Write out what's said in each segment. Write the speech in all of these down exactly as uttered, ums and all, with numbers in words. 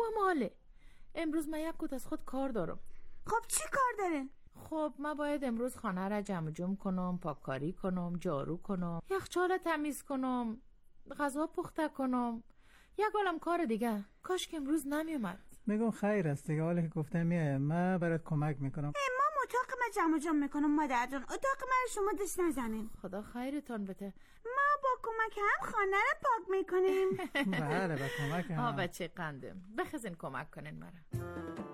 ماله. امروز من یک کود از خود کار دارم. خب چی کار دارین؟ خب من باید امروز خانه را جمع جمع کنم، پاککاری کنم، جارو کنم، یخچال تمیز کنم، غذا پخته کنم، یک عالم کار دیگه. کاش که امروز نمی اومد. میگم خیر است دیگه، حالا که گفتم میایم من برات کمک میکنم. ما اتاق ما جمع جمع میکنم مادر جان، اتاق من شما دست نزنین. خدا خیرتون بده. ما با کمک هم خانه را پاک میکنیم. بله با کمک هم. ها بچه قندم، بخزین کمک کنین مرا.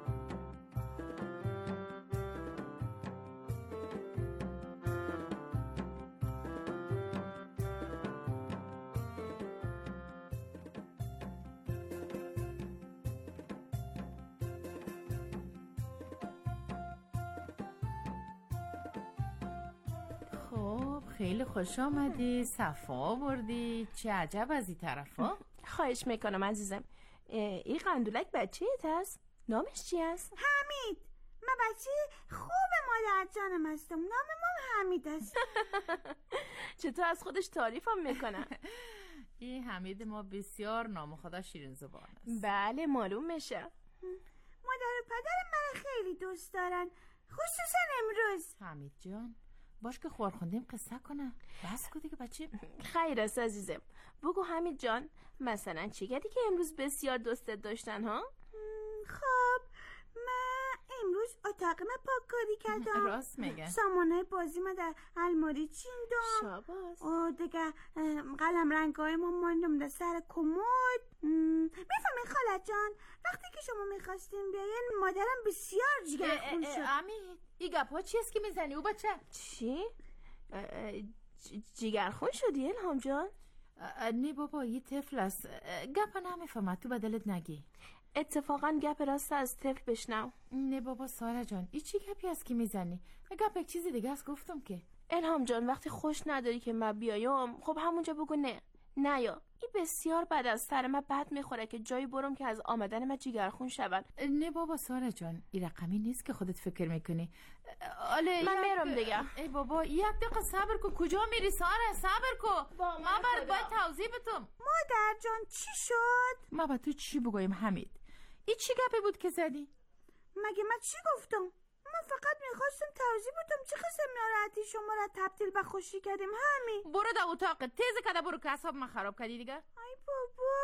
خیلی خوش آمدی، صفا آوردی. چه عجب از این طرفا. خواهش میکنم عزیزم. این قندولک بچه ایت هست؟ نامش چی هست؟ حمید. من بچه خوب مادر جانم هستم، نام ما حمید است. چطور از خودش تعریفم میکنه؟ این حمید ما بسیار نام خدا شیرین زبان است. بله معلوم میشه. مادر و پدرم من خیلی دوست دارن، خصوصا امروز. حمید جان باش که خوار خوندیم قصه کنه. بس کدی که بچه. خیر است عزیزم. بگو حمید جان مثلا چی گردی که امروز بسیار دوستت داشتن ها؟ خب من امروز اتاق ما پاککاری کردم. راست میگه. سامانه بازی ما در الماری چیندم. شاباس. و دیگه قلم رنگای ما ماندم در سر کمد. میفهمی خاله جان وقتی که شما میخواستین بیاین مادرم بسیار جگرخون شد. امید این گپا چیست که میزنی او بچه؟ چی؟ جگرخون شدی الهام جان؟ نه بابا یه طفل است، گپا نمیفهمه، تو بدلت نگی. اتفاقا گپ راست از طفل بشنو. نه بابا سارا جان این چی گپی است که میزنی؟ گپ یک چیز دیگه است گفتم که. الهام جان وقتی خوش نداری که من بیایم خب همونجا بگو نه. نه یا این بسیار بد از سر من بد میخوره که جایی برم که از آمدن من جگرخون شود. نه بابا سارا جان این رقمی نیست که خودت فکر میکنی. من میرم دیگه. ای بابا یک دقیقه صبر کو. کجا میری سارا؟ صبر کو. من برات باید توضیح بدم. مادر جان چی شد؟ ما با تو چی بگویم حمید؟ این چی گپی بود که زدی؟ مگه من چی گفتم؟ من فقط میخواستم توضیح بدم چه قسم ناراحتی شما را تبدیل به خوشی کردیم. همین. برو در اتاق تیز کده، برو که حساب من خراب کردی دیگه. ای بابا.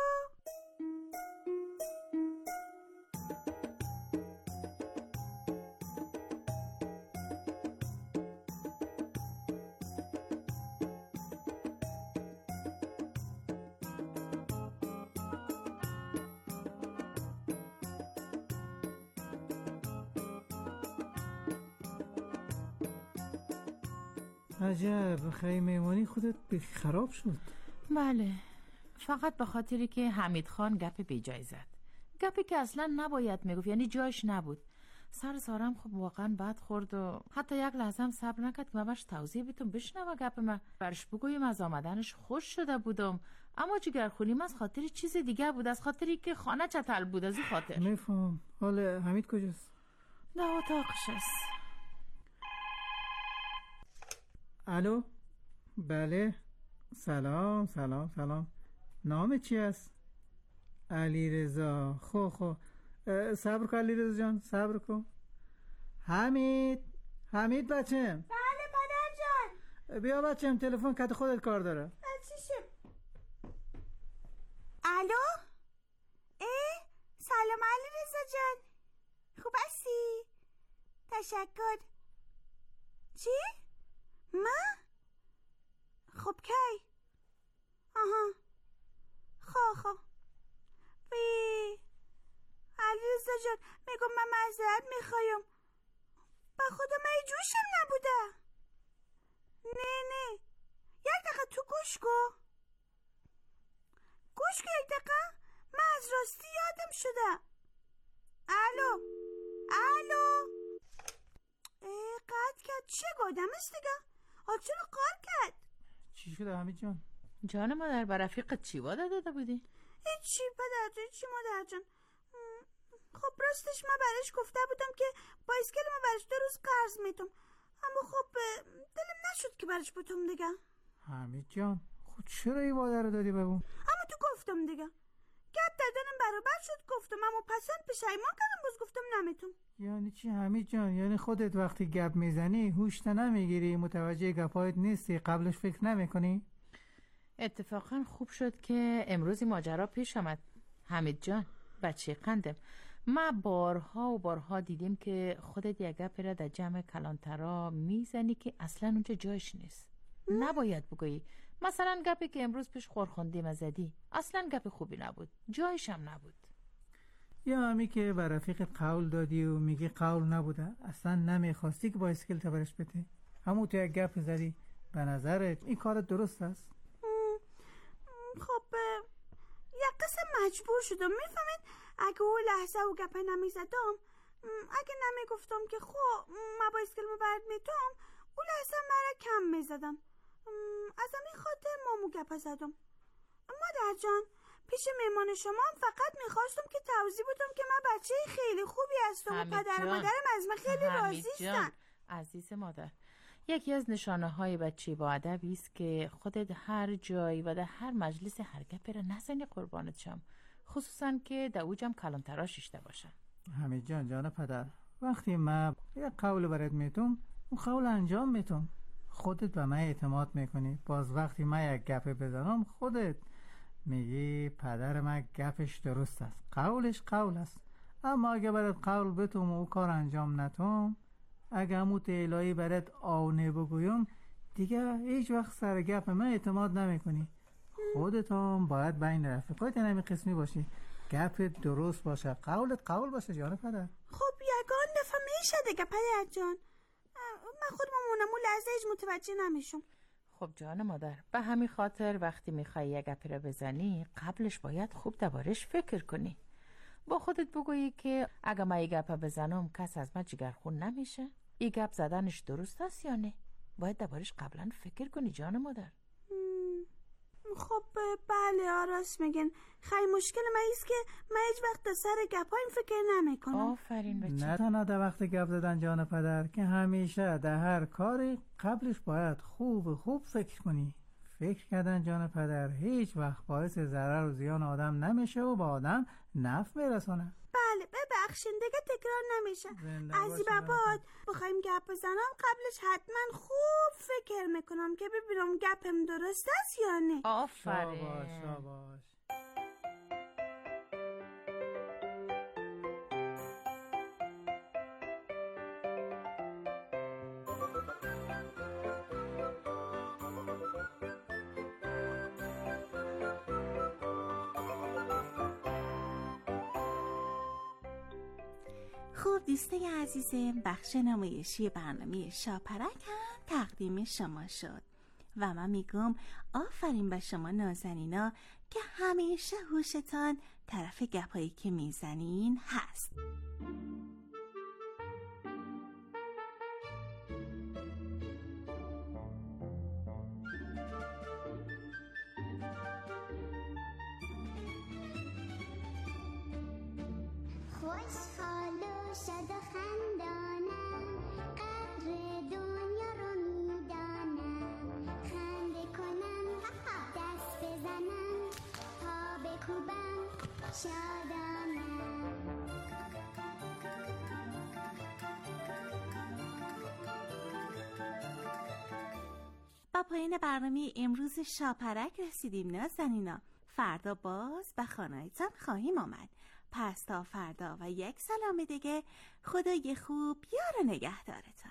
عجب خیلی میمانی خودت خراب شد. بله فقط به خاطری که حمید خان گپ بیجای زد، گپی که اصلا نباید میگفت، یعنی جایش نبود. سر سارم خب واقعا بد خورد و حتی یک لحظه هم صبر نکرد که من برش توضیح بدم بشنوه گپ من، برش بگویم از آمدنش خوش شده بودم، اما جگرخونیم از خاطر چیز دیگه بود، از خاطری که خانه چتل بود. از این خاطر. میفهم. حالا حمید کجاست؟ در اتاقش است. الو بله سلام سلام سلام. نام چی است؟ علیرضا. خو خو صبر کن علیرضا جان صبر کن. حمید حمید بچم. بله مادر جان. بیا بچم تلفن کت خودت کار داره. چیشه؟ الو اه سلام علیرضا جان خوب هستی؟ تشکر. چی؟ من؟ خب کی؟ آها خب خب وی علیرضا جان میگم من معذرت میخوایم، با خدا من جوشم نبوده. نه نه یک دقیقه تو گوش کن گوش کن یک دقیقه من از راستی یادم شده. الو الو ای قطع کرد. چه گادم است دیگه؟ آج چرا قار کرد؟ چی شده حمید جان؟ جان مادر بر رفیقت چی واده داده بودی؟ هیچی پدر جان چی مادر جان. خب راستش ما برش گفته بودم که بایسکل ما برش دو روز قرض میتم، اما خب دلم نشد که برش بتم دیگه. حمید جان خود چرا این واده رو دادی به اون؟ اما تو گفتم دیگه گپ دادنم برابر شد گفتم اما پسند پشیمان کردم باز گفتم نمیتون. یعنی چی حمید جان؟ یعنی خودت وقتی گپ میزنی هوش نمیگیری، متوجه گپایت نیستی، قبلش فکر نمیکنی؟ اتفاقا خوب شد که امروز ماجرا پیش آمد حمید جان. بچه قندم، ما بارها و بارها دیدیم که خودت یک گپ را در جمع کلانترا میزنی که اصلا اونجا جایش نیست. نباید بگویی. مثلا گپی که امروز پیش خورخوندیم زدی اصلا گپ خوبی نبود، جایش هم نبود. یا همی که بر رفیقت قول دادی و میگی قول نبوده، اصلا نمیخواستی که بایسکل تا برش بده، همون تو یک گپ زدی. به نظرت این کارت درست است؟ خب یک قسم مجبور شدم، میفهمید؟ اگه اون لحظه و گپ نمیزدم، اگه نمیگفتم که خب ما بایسکل مبرد میتونم، اون لحظه مرا کم میزدم. از همین خاطر مامو گپ زدم. مادر جان، پیش میمان شما هم فقط میخواستم که توضیح بدم که من بچه خیلی خوبی هستم و پدر و مادرم از من خیلی راضی هستن. عزیز مادر، یکی از نشانه های بچه با ادبی است که خودت هر جایی و در هر مجلس هر گپی را نزنی قربانت شم، خصوصا که در اوجم کلانترا شیشته باشن. حمید جان جان پدر، وقتی من یک قول برات میتونم اون قول انجام میتونم. خودت به من اعتماد میکنی، باز وقتی من یک گپ بزنم خودت میگی پدر من گپش درست است، قولش قول است. اما اگه برات قول بتونم و کار انجام نتونم، اگه همون الهی برات آونه بگویم، دیگه هیچ وقت سر گپ من اعتماد نمیکنی. خودت هم باید بین رفیقات نمی قسمی باشی، گپ درست باشه، قولت قول باشه جان پدر. خب یگان دفعه میشه دیگه پدر جان، من خودم مونم اون لحظه هیچ متوجه نمیشم. خب جان مادر، به همین خاطر وقتی میخوای یک گپی را بزنی قبلش باید خوب دربارش فکر کنی. با خودت بگویی که اگه من یک گپ بزنم کس از من جگرخون نمیشه، این گپ زدنش درست است یا نه؟ باید دربارش قبلا فکر کنی جان مادر. خب بله آراست میگن. خیلی مشکل من ایست که من هیچ وقت در سر گپایم فکر نمی کنم. آفرین بچه. نه تنها در وقت گپ زدن جان پدر، که همیشه در هر کاری قبلش باید خوب خوب فکر کنی. فکر کردن جان پدر هیچ وقت باعث ضرر و زیان آدم نمیشه و با آدم نفع میرسونه. بله ببخشین دیگه تکرار نمیشه. از این بابات بخوایم گپ بزنم قبلش حتما خوب فکر میکنم که ببینم گپم درست است یا نه. آفرین. شاباش شاباش. خب دوستای عزیزم، بخش نمایشی برنامه شاپرک هم تقدیم شما شد و من میگم آفرین به شما نازنینا که همیشه هوشتان طرف گپایی که میزنین هست. خوشحال و شاد و خندانم، قدر دنیا رو میدانم، خنده کنم دست بزنم، پا بکوبم شادانم. با پایان برنامه امروز شاپرک رسیدیم نازنینا. فردا باز به خانه‌تان خواهیم آمد. پس تا فردا و یک سلام دیگه، خدای خوب یار و نگهدارتان.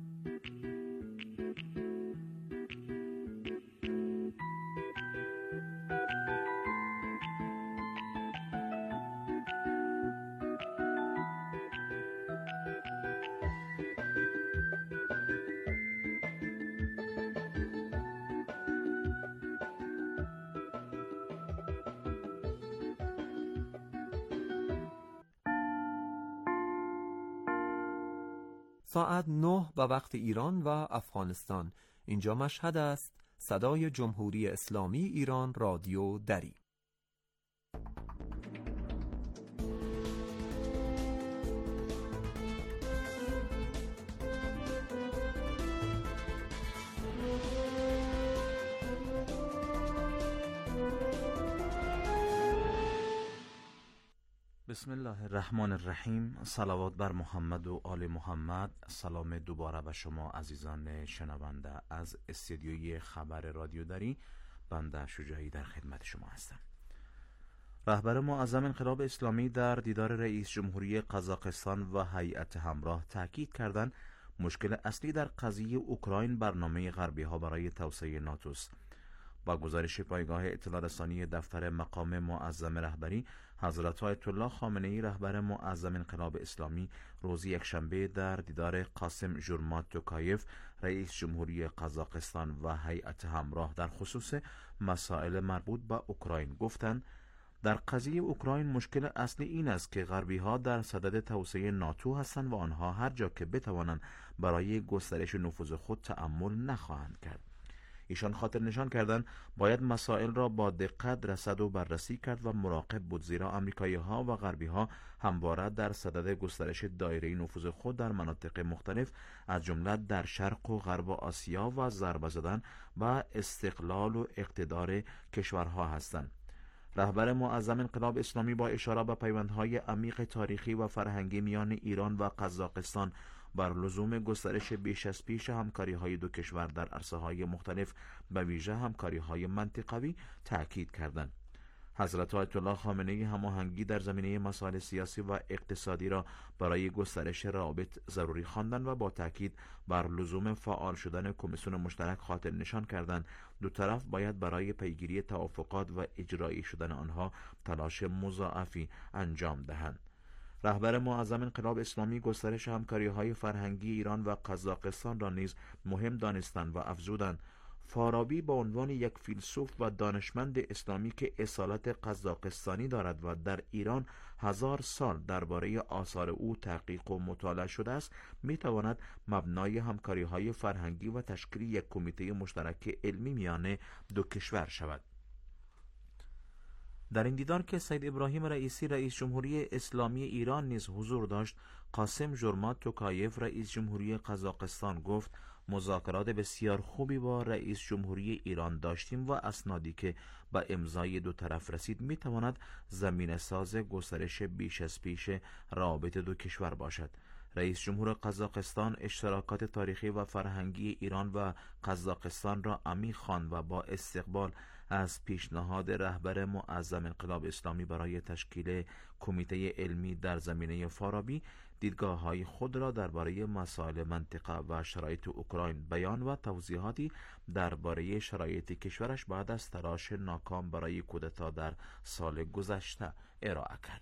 ساعت نه به وقت ایران و افغانستان. اینجا مشهد است. صدای جمهوری اسلامی ایران، رادیو دری. بسم الله الرحمن الرحیم. صلوات بر محمد و آل محمد. سلام دوباره به شما عزیزان شنونده از استدیوی خبر رادیو دری. بنده شجاعی در خدمت شما هستم. رهبر معظم انقلاب اسلامی در دیدار رئیس جمهوری قزاقستان و هیئت همراه تاکید کردند مشکل اصلی در قضیه اوکراین برنامه غربی ها برای توسعه ناتوست. با گزارش پایگاه اطلاع رسانی دفتر مقام معظم رهبری، حضرت آیت الله خامنه ای رهبر معظم انقلاب اسلامی روز یکشنبه در دیدار قاسم ژورمات توکایف رئیس جمهوری قزاقستان و هیئت همراه در خصوص مسائل مربوط به اوکراین گفتند در قضیه اوکراین مشکل اصلی این است که غربی ها در صدد توسعه ناتو هستند و آنها هر جا که بتوانند برای گسترش نفوذ خود تأمل نخواهند کرد. ایشان خاطر نشان کردند باید مسائل را با دقت رصد و بررسی کرد و مراقب بود، زیرا آمریکایی ها و غربی ها همواره در صدد گسترش دایره نفوذ خود در مناطق مختلف از جمله در شرق و غرب آسیا و ضربه زدن و استقلال و اقتدار کشورها هستند. رهبر معظم انقلاب اسلامی با اشاره به پیوندهای عمیق تاریخی و فرهنگی میان ایران و قزاقستان بر لزوم گسترش بیش از پیش همکاری‌های دو کشور در عرصه‌های مختلف به ویژه همکاری‌های منطقوی تأکید کردند. حضرت آیت الله خامنه ای هماهنگی در زمینه مسائل سیاسی و اقتصادی را برای گسترش روابط ضروری خواندند و با تأکید بر لزوم فعال شدن کمیسیون مشترک خاطر نشان کردند دو طرف باید برای پیگیری توافقات و اجرایی شدن آنها تلاش مضاعفی انجام دهند. رهبر معظم انقلاب اسلامی گسترش همکاری‌های فرهنگی ایران و قزاقستان را نیز مهم دانستند و افزودند فارابی به عنوان یک فیلسوف و دانشمند اسلامی که اصالت قزاقستانی دارد و در ایران هزار سال درباره آثار او تحقیق و مطالعه شده است، میتواند مبنای همکاری‌های فرهنگی و تشکیل یک کمیته مشترک علمی میان دو کشور شود. در این دیدار که سید ابراهیم رئیسی رئیس جمهوری اسلامی ایران نیز حضور داشت، قاسم ژورمات توکایف رئیس جمهوری قزاقستان گفت مذاکرات بسیار خوبی با رئیس جمهوری ایران داشتیم و اسنادی که به امضای دو طرف رسید میتواند زمینه ساز گسترش بیش از پیش روابط دو کشور باشد. رئیس جمهور قزاقستان اشتراکات تاریخی و فرهنگی ایران و قزاقستان را عمیق خواند و با استقبال از پیشنهاد رهبر معظم انقلاب اسلامی برای تشکیل کمیته علمی در زمینه فارابی دیدگاه‌های خود را درباره مسائل منطقه و شرایط اوکراین بیان و توضیحاتی درباره شرایط کشورش بعد از تلاش ناکام برای کودتا در سال گذشته ارائه کرد.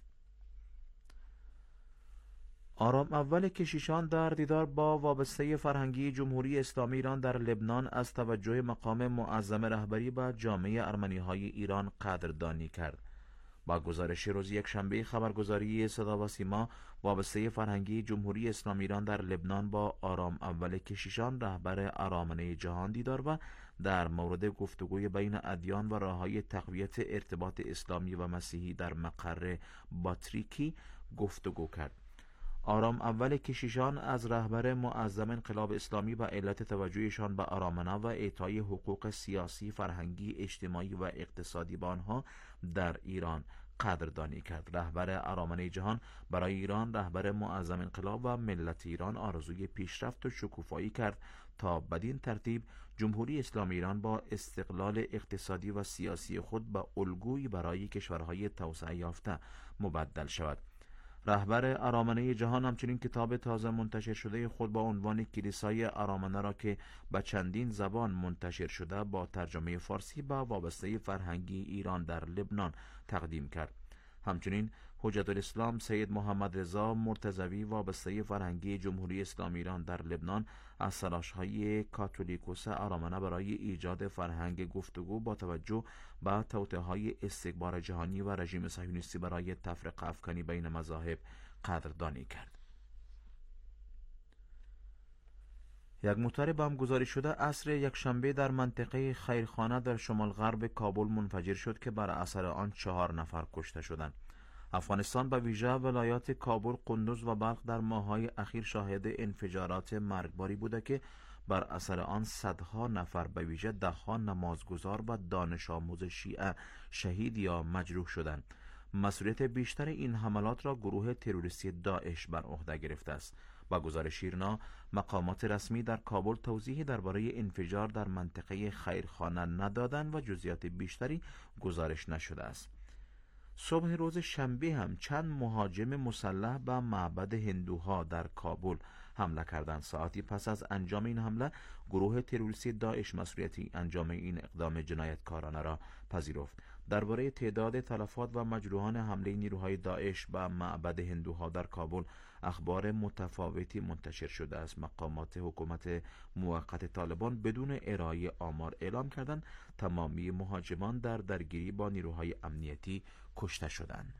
آرام اول کشیشان در دیدار با وابسته فرهنگی جمهوری اسلامی ایران در لبنان از توجه مقام معظم رهبری به جامعه ارمنی‌های ایران قدردانی کرد. با گزارش روز یکشنبه خبرگزاری صدا و سیما، وابسته فرهنگی جمهوری اسلامی ایران در لبنان با آرام اول کشیشان رهبر ارامنه جهان دیدار و در مورد گفتگوی بین ادیان و راه‌های تقویت ارتباط اسلامی و مسیحی در مقر باتریکی گفتگو کرد. آرام اول کشیشان از رهبر معظم انقلاب اسلامی به علت توجهشان به ارامنه و اعطای حقوق سیاسی، فرهنگی، اجتماعی و اقتصادی به آنها در ایران قدردانی کرد. رهبر ارامنه جهان برای ایران، رهبر معظم انقلاب و ملت ایران آرزوی پیشرفت و شکوفایی کرد تا بدین ترتیب جمهوری اسلامی ایران با استقلال اقتصادی و سیاسی خود به الگویی برای کشورهای توسعه یافته مبدل شود. رهبر ارامنه جهان همچنین کتاب تازه منتشر شده خود با عنوان کلیسای ارامنه را که به چندین زبان منتشر شده با ترجمه فارسی با وابسته فرهنگی ایران در لبنان تقدیم کرد. همچنین حجت الاسلام سید محمد رضا مرتضوی وابسته فرهنگی جمهوری اسلامی ایران در لبنان از تلاش‌های کاتولیکوس ارامنه برای ایجاد فرهنگ گفتگو با توجه به توطئه‌های استکبار جهانی و رژیم صهیونیستی برای تفرقه افکنی بین مذاهب قدردانی کرد. یک موتور بم گذاری شده عصر یکشنبه در منطقه خیرخانه در شمال غرب کابل منفجر شد که بر اثر آن چهار نفر کشته شدند. افغانستان به ویژه ولایات کابل، قندوز و بلخ در ماه‌های اخیر شاهد انفجارات مرگباری بوده که بر اثر آن صدها نفر به ویژه ده‌ها نمازگزار و دانش آموز شیعه شهید یا مجروح شدند. مسئولیت بیشتر این حملات را گروه تروریستی داعش بر عهده گرفته است. با گزارش ایرنا، مقامات رسمی در کابل توضیحی درباره انفجار در منطقه خیرخانه ندادند و جزئیات بیشتری گزارش نشده است. صبح روز شنبه هم چند مهاجم مسلح به معبد هندوها در کابل حمله کردند. ساعتی پس از انجام این حمله، گروه تروریستی داعش مسئولیت انجام این اقدام جنایتکارانه را پذیرفت. درباره تعداد تلفات و مجروحان حمله نیروهای داعش به معبد هندوها در کابل اخبار متفاوتی منتشر شده است. مقامات حکومت موقت طالبان بدون ارائه آمار اعلام کردند تمامی مهاجمان در درگیری با نیروهای امنیتی کشته شدند.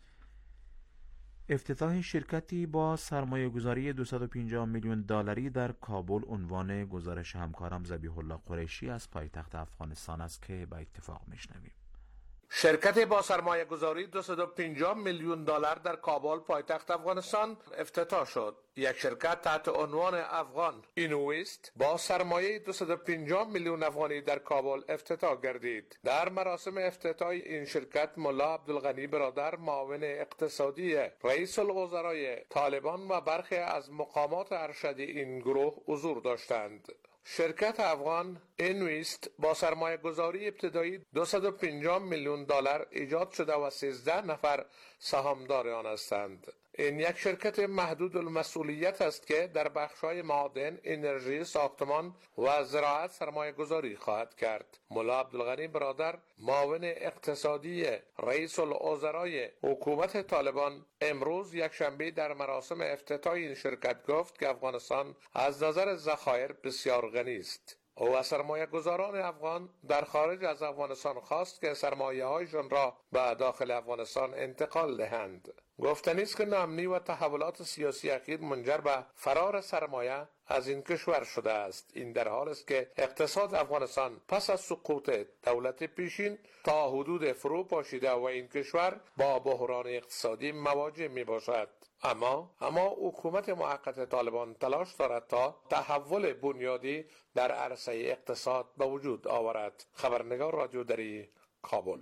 افتتاح شرکتی با سرمایه گذاری دویست و پنجاه میلیون دلاری در کابل عنوان گزارش همکارم ذبیح الله قریشی از پایتخت افغانستان است که با اتفاق میشنویم. شرکت با سرمایه گذاری دویست و پنجاه میلیون دلار در کابل پایتخت افغانستان افتتاح شد. یک شرکت تحت عنوان افغان اینویست با سرمایه دویست و پنجاه میلیون افغانی در کابل افتتاح گردید. در مراسم افتتاح این شرکت ملا عبدالغنی برادر معاون اقتصادی رئیس الوزرای طالبان و برخی از مقامات ارشدی این گروه حضور داشتند. شرکت افغان اینویست با سرمایه گذاری ابتدایی دویست و پنجاه میلیون دلار ایجاد شده و سیزده نفر سهامدار آن هستند. این یک شرکت محدود المسئولیت است که در بخش‌های معادن، انرژی، ساختمان و زراعت سرمایه گذاری خواهد کرد. ملا عبدالغنی برادر معاون اقتصادی رئیس الوزرای حکومت طالبان امروز یک شنبه در مراسم افتتاح این شرکت گفت که افغانستان از نظر ذخایر بسیار غنی است. او از سرمایه گذاران افغان در خارج از افغانستان خواست که سرمایه هایشان را به داخل افغانستان انتقال دهند. گفتنی است که ناامنی و تحولات سیاسی اخیر منجر به فرار سرمایه از این کشور شده است. این در حال است که اقتصاد افغانستان پس از سقوط دولت پیشین تا حدود فرو پاشیده و این کشور با بحران اقتصادی مواجه می باشد. اما اما حکومت موقت طالبان تلاش دارد تا تحول بنیادی در عرصه اقتصاد به وجود آورد. خبرنگار رادیو دری، کابل.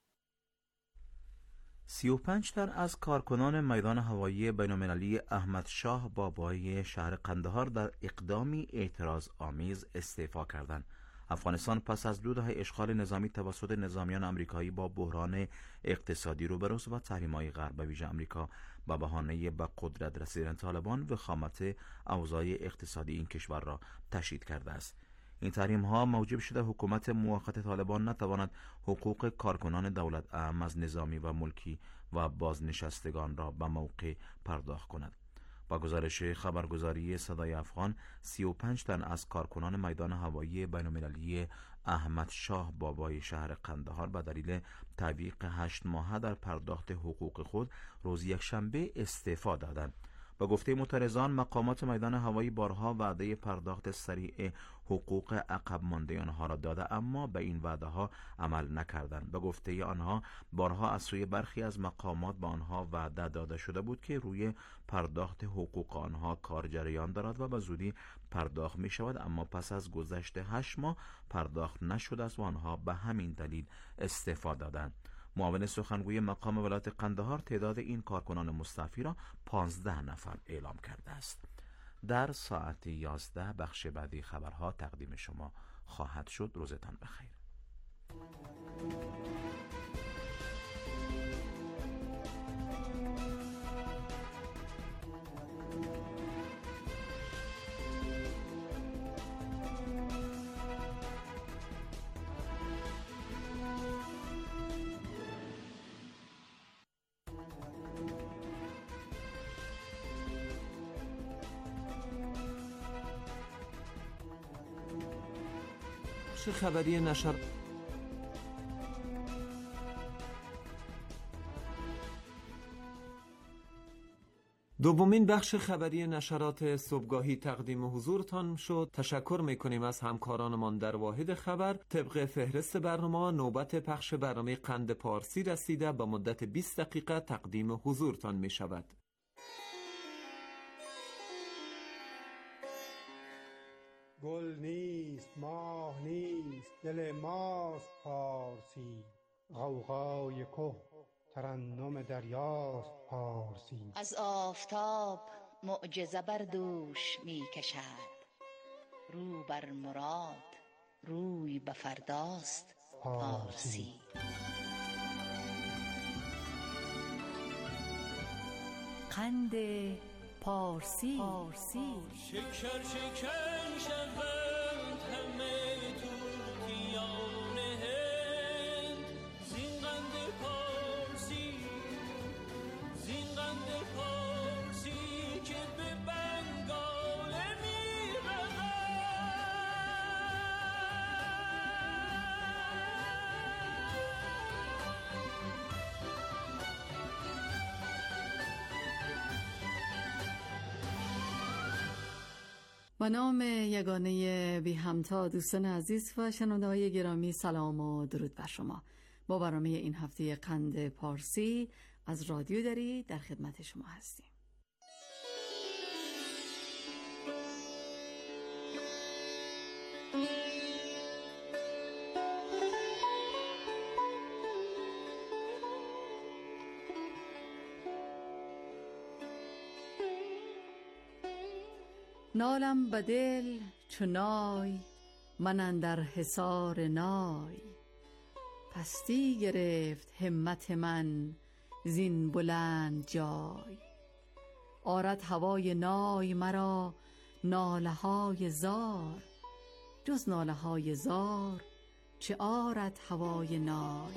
سی و پنج تن از کارکنان میدان هوایی بین‌المللی احمد شاه بابایی شهر قندهار در اقدامی اعتراض آمیز استعفا کردند. افغانستان پس از دو دهه اشغال نظامی توسط نظامیان آمریکایی با بحران اقتصادی روبروست و تحریم‌های غرب به ویژه آمریکا با بهانه به قدرت رسیدن طالبان وخامت اوضاع اقتصادی این کشور را تشدید کرده است. این تحریم ها موجب شده حکومت موقت طالبان نتواند حقوق کارکنان دولت عام از نظامی و ملکی و بازنشستگان را به موقع پرداخت کند. با گزارش خبرگزاری صدای افغان، سی و پنج تن از کارکنان میدان هوایی بین‌المللی احمد شاه بابای شهر قندهار به دلیل تعویق هشت ماهه در پرداخت حقوق خود روز یکشنبه استعفا دادند. با گفته معترضان، مقامات میدان هوایی بارها وعده پرداخت سریع حقوق عقب مانده آنها را داده اما به این وعده ها عمل نکردند. به گفته آنها بارها از سوی برخی از مقامات به آنها وعده داده شده بود که روی پرداخت حقوق آنها کار جریان دارد و به زودی پرداخت می شود، اما پس از گذشت هشت ماه پرداخت نشده است و آنها به همین دلیل استعفا دادند. معاون سخنگوی مقام ولایت قندهار تعداد این کارکنان مستعفی را پانزده نفر اعلام کرده است. در ساعت یازده بخش بعدی خبرها تقدیم شما خواهد شد. روزتان بخیر. خبری نشر دومین بخش خبری نشرات صبحگاهی تقدیم حضورتان شد. تشکر میکنیم از همکارانمان در واحد خبر. طبق فهرست برنامه نوبت پخش برنامه قند پارسی رسیده، با مدت بیست دقیقه تقدیم حضورتان می شود. گل نیست، ماه نیست، دل ماست پارسی. غوغای که ترنم دریاست پارسی. از آفتاب معجزه بر دوش می کشد، رو بر مراد روی به فرداست پارسی. قند پارسی, پارسی. شکر شکر شوند همه توتیان هند، زین قند پارسی، زین قند پارسی که به بنگال می رود. با نام یگانه بی همتا، دوستان عزیز و شنونده‌های گرامی، سلام و درود بر شما. با برنامه این هفته قند پارسی از رادیو دری در خدمت شما هستیم. نالم بدل چو نای، من اندر حصار نای. پستی گرفت همت من زین بلند جای. آرد هوای نای مرا ناله های زار، جز ناله های زار چه آرد هوای نای.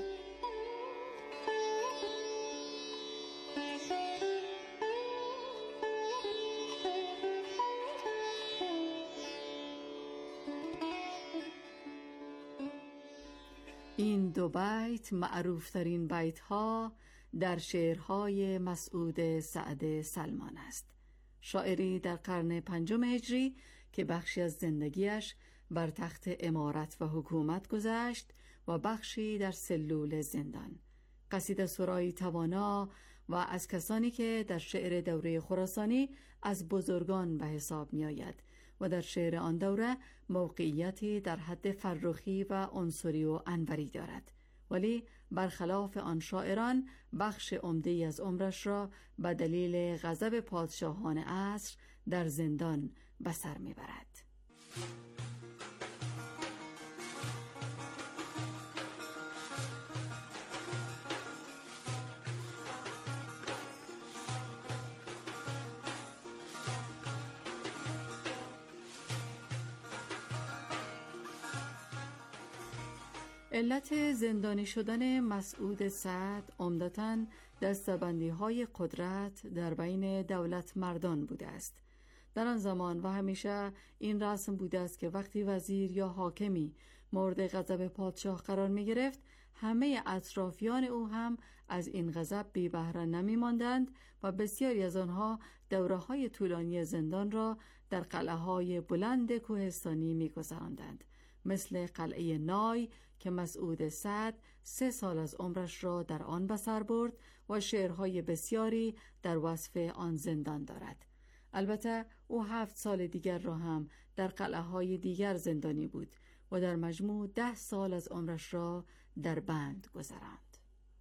این دو بیت معروفترین بیت ها در شعرهای مسعود سعد سلمان است. شاعری در قرن پنجم هجری که بخشی از زندگیش بر تخت امارت و حکومت گذشت و بخشی در سلول زندان. قصیده سرایی توانا و از کسانی که در شعر دوره خراسانی از بزرگان به حساب می آید و در شعر آن دوره موقعیتی در حد فرخی و عنصری و انوری دارد، ولی برخلاف آن شاعران بخش عمده‌ای از عمرش را به دلیل غضب پادشاهان عصر در زندان به سر می‌برد. علت زندانی شدن مسعود سعد عمدتاً دسته‌بندی‌های قدرت در بین دولت مردان بوده است. در آن زمان و همیشه این رسم بوده است که وقتی وزیر یا حاکمی مورد غضب پادشاه قرار می گرفت، همه اطرافیان او هم از این غضب بی بهره نمی ماندند و بسیاری از آنها دوره‌های طولانی زندان را در قلعه‌های بلند کوهستانی می گذراندند، مثل قلعه نای که مسعود سعد سه سال از عمرش را در آن به سر برد و شعرهای بسیاری در وصف آن زندان دارد. البته او هفت سال دیگر را هم در قلعه‌های دیگر زندانی بود و در مجموع ده سال از عمرش را در بند گذراند.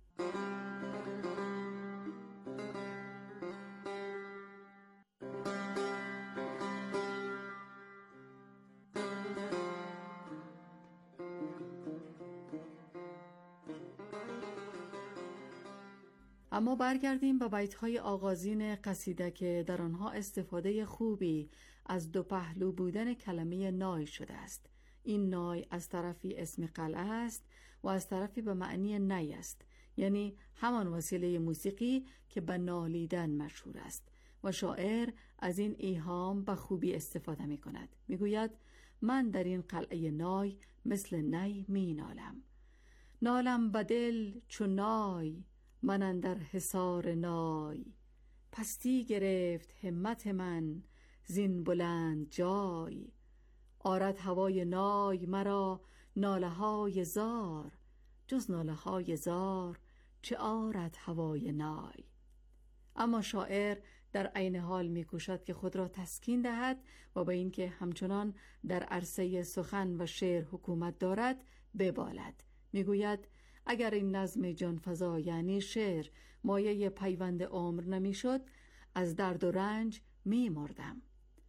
اما برگردیم به بیت‌های آغازین قصیده که در آنها استفاده خوبی از دو پهلو بودن کلمه نای شده است. این نای از طرفی اسم قلعه است و از طرفی به معنی نی است، یعنی همان وسیله موسیقی که به نالیدن مشهور است و شاعر از این ایهام به خوبی استفاده می کند. می گوید من در این قلعه نای مثل نی می نالم. نالم بدل چو نای، من اندر حصار نای. پستی گرفت همت من زین بلند جای. آرد هوای نای مرا ناله های زار، جز ناله های زار چه آرد هوای نای. اما شاعر در عین حال می‌کوشد که خود را تسکین دهد و به اینکه همچنان در عرصه سخن و شعر حکومت دارد ببالد. میگوید اگر این نظم جانفزا یعنی شعر مایه پیوند عمر نمیشد، از درد و رنج می مردم.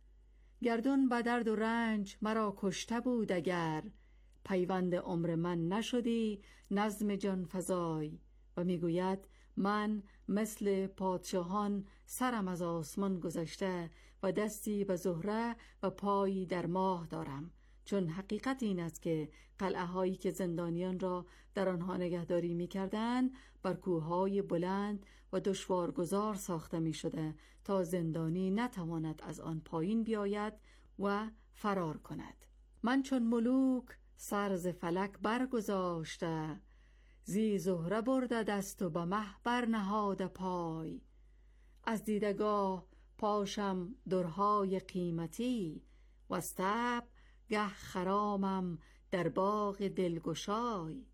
گردون به درد و رنج مرا کشته بود اگر، پیوند عمر من نشدی نظم جانفزای. و میگوید من مثل پادشاهان سرم از آسمان گذشته و دستی به زهره و پایی در ماه دارم، چون حقیقت این است که قلعه هایی که زندانیان را در آنها نگهداری می کردن بر کوههای بلند و دشوارگذار ساخته می شده تا زندانی نتواند از آن پایین بیاید و فرار کند. من چون ملوک سر ز فلک برگذاشته، زی زهره برده دست و به مه برنهاده پای. از دیدگاه پاشم درهای قیمتی، و استب گه خرامم در باغ دلگشای.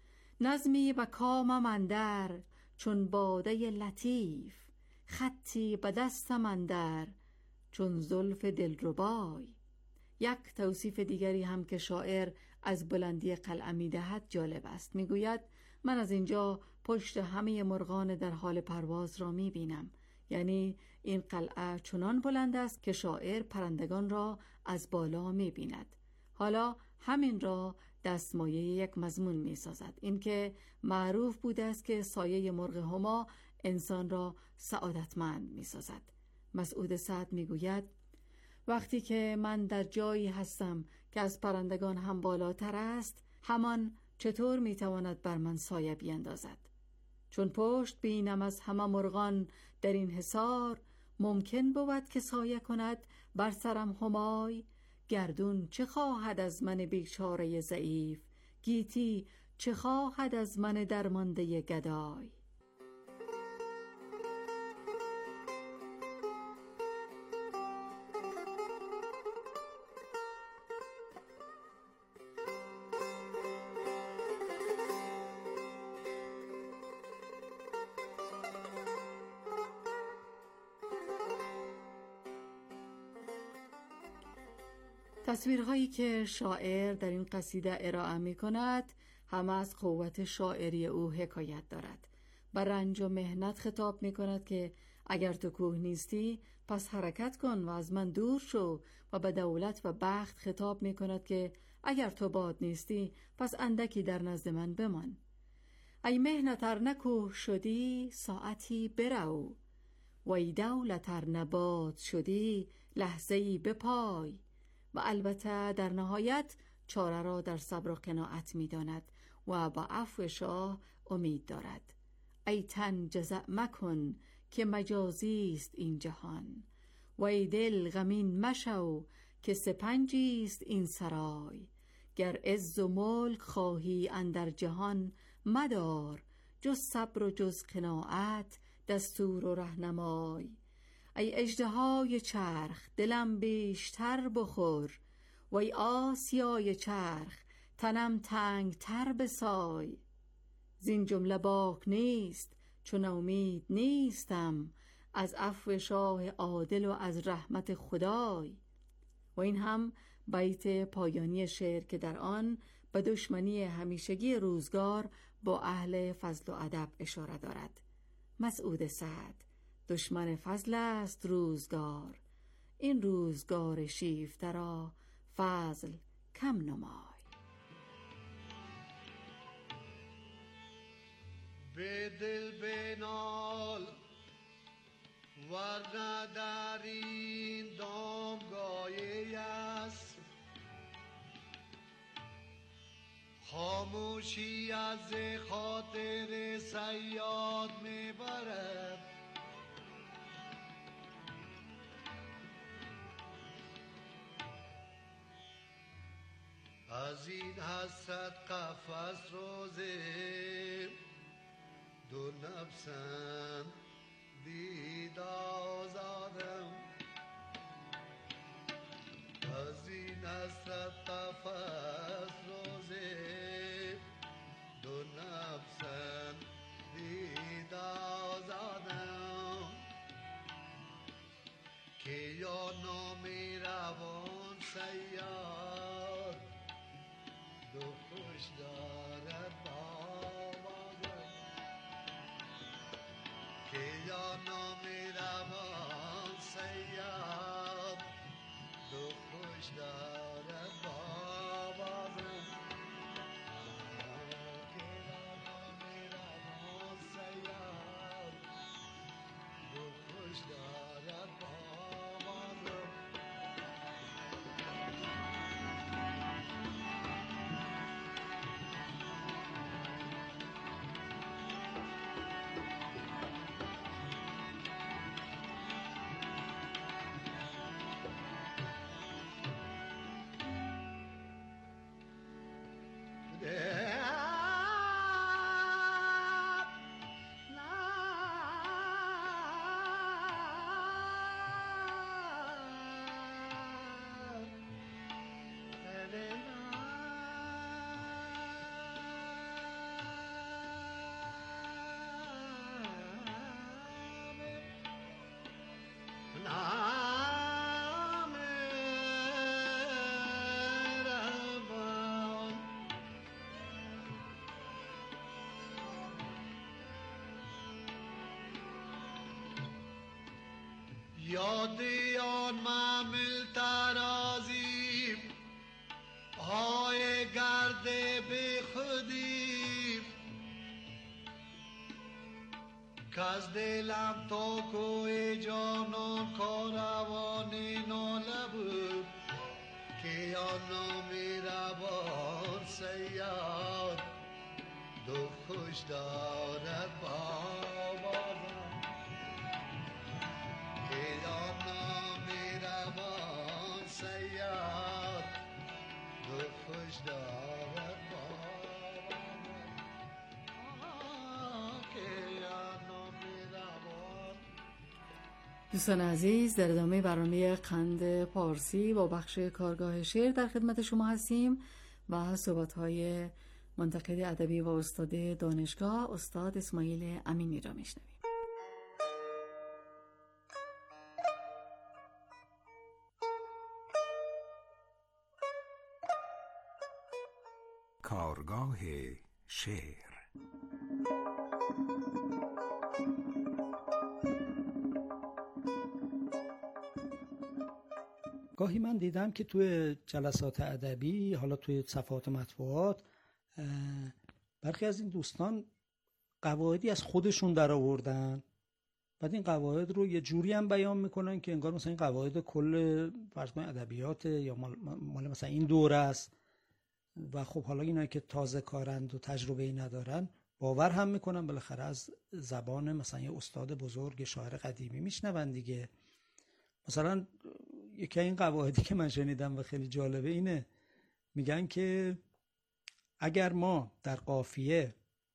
نظمی به کامم اندر چون باده لطیف، خطی به دستم اندر چون زلف دلربای. یک توصیف دیگری هم که شاعر از بلندی قلعه می دهد جالب است. می گوید من از اینجا پشت همه مرغان در حال پرواز را می بینم. یعنی این قلعه چنان بلند است که شاعر پرندگان را از بالا می بیند. حالا همین را دستمایه یک مضمون می سازد، این که معروف بوده است که سایه مرغ هما انسان را سعادتمند می سازد. مسعود سعد می گوید وقتی که من در جایی هستم که از پرندگان هم بالاتر است، همان چطور می تواند بر من سایه بیندازد؟ چون پشت بینم از همه مرغان در این حصار، ممکن بود که سایه کند بر سرم همای. گردون چه خواهد از من بیچاره ضعیف، گیتی چه خواهد از من درمانده گدای. تصویرهایی که شاعر در این قصیده ارائه می کند هم از قوت شاعری او حکایت دارد. بر رنج و مهنت خطاب می کند که اگر تو کوه نیستی پس حرکت کن و از من دور شو، و به دولت و بخت خطاب می کند که اگر تو باد نیستی پس اندکی در نزد من بمان. ای مهنت ار نه کوه شدی ساعتی برو، و ای دولت ار نه باد شدی لحظه‌ای بپای. و البته در نهایت چاره را در صبر و قناعت می داند و با عفو شاه امید دارد. ای تن جزع مکن که مجازی است این جهان، و ای دل غمین مشو که سپنجی است این سرای. گر عز و ملک خواهی اندر جهان مدار، جز صبر و جز قناعت دستور و رهنمای. ای اژدهای چرخ دلم بیشتر بخور، و ای آسیای چرخ تنم تنگ تر بسای. زین جمله باک نیست چون امید نیستم، از عفو شاه عادل و از رحمت خدای. و این هم بیت پایانی شعر که در آن به دشمنی همیشگی روزگار با اهل فضل و ادب اشاره دارد. مسعود سعد: دشمن فضل است روزگار، این روزگار شیفته را فضل کم نمای. به دل بنال ورنه در این دامگاهی است، خاموشی از خاطر صیاد میبرد. از این حسرت قفس روزه دو نفسم دید آزادم. از این حسرت قفس روزه دو نفسم دید آزادم. که یا نامی روان سیاد دو خوش دارد با یا نام روان سیاد دو خوش دارد بابازم که یا نام روان سیاد دو خوش دارد بابازم یادی آن معمل ترازی های گرد به خودی که از دلم تا کوی جانان کاروانی ناله بود که یا نامی روان سیاد دو خوش دارد بابازم که یا نامی روان سیاد دو خوش دارد بابازم که یا نامی روان. دوستان عزیز، در ادامه برنامه قند پارسی با بخش کارگاه شعر در خدمت شما هستیم و صحبت‌های منتقد ادبی و استاد دانشگاه استاد اسماعیل امینی را میشنویم. کارگاه شعر. گاهی من دیدم که توی جلسات ادبی، حالا توی صفحات مطبوعات، برخی از این دوستان قواعدی از خودشون در آوردن، بعد این قواعد رو یه جوری هم بیان میکنن که انگار مثلا این قواعد کل فرض کنید ادبیات یا مال, مال مثلا این دوره است و خب حالا اینایی که تازه کارند و تجربه ای ندارن باور هم میکنن بالاخره از زبان مثلا یه استاد بزرگ شاعر قدیمی میشنون دیگه. مثلا یکی این قواعدی که من شنیدم و خیلی جالبه اینه، میگن که اگر ما در قافیه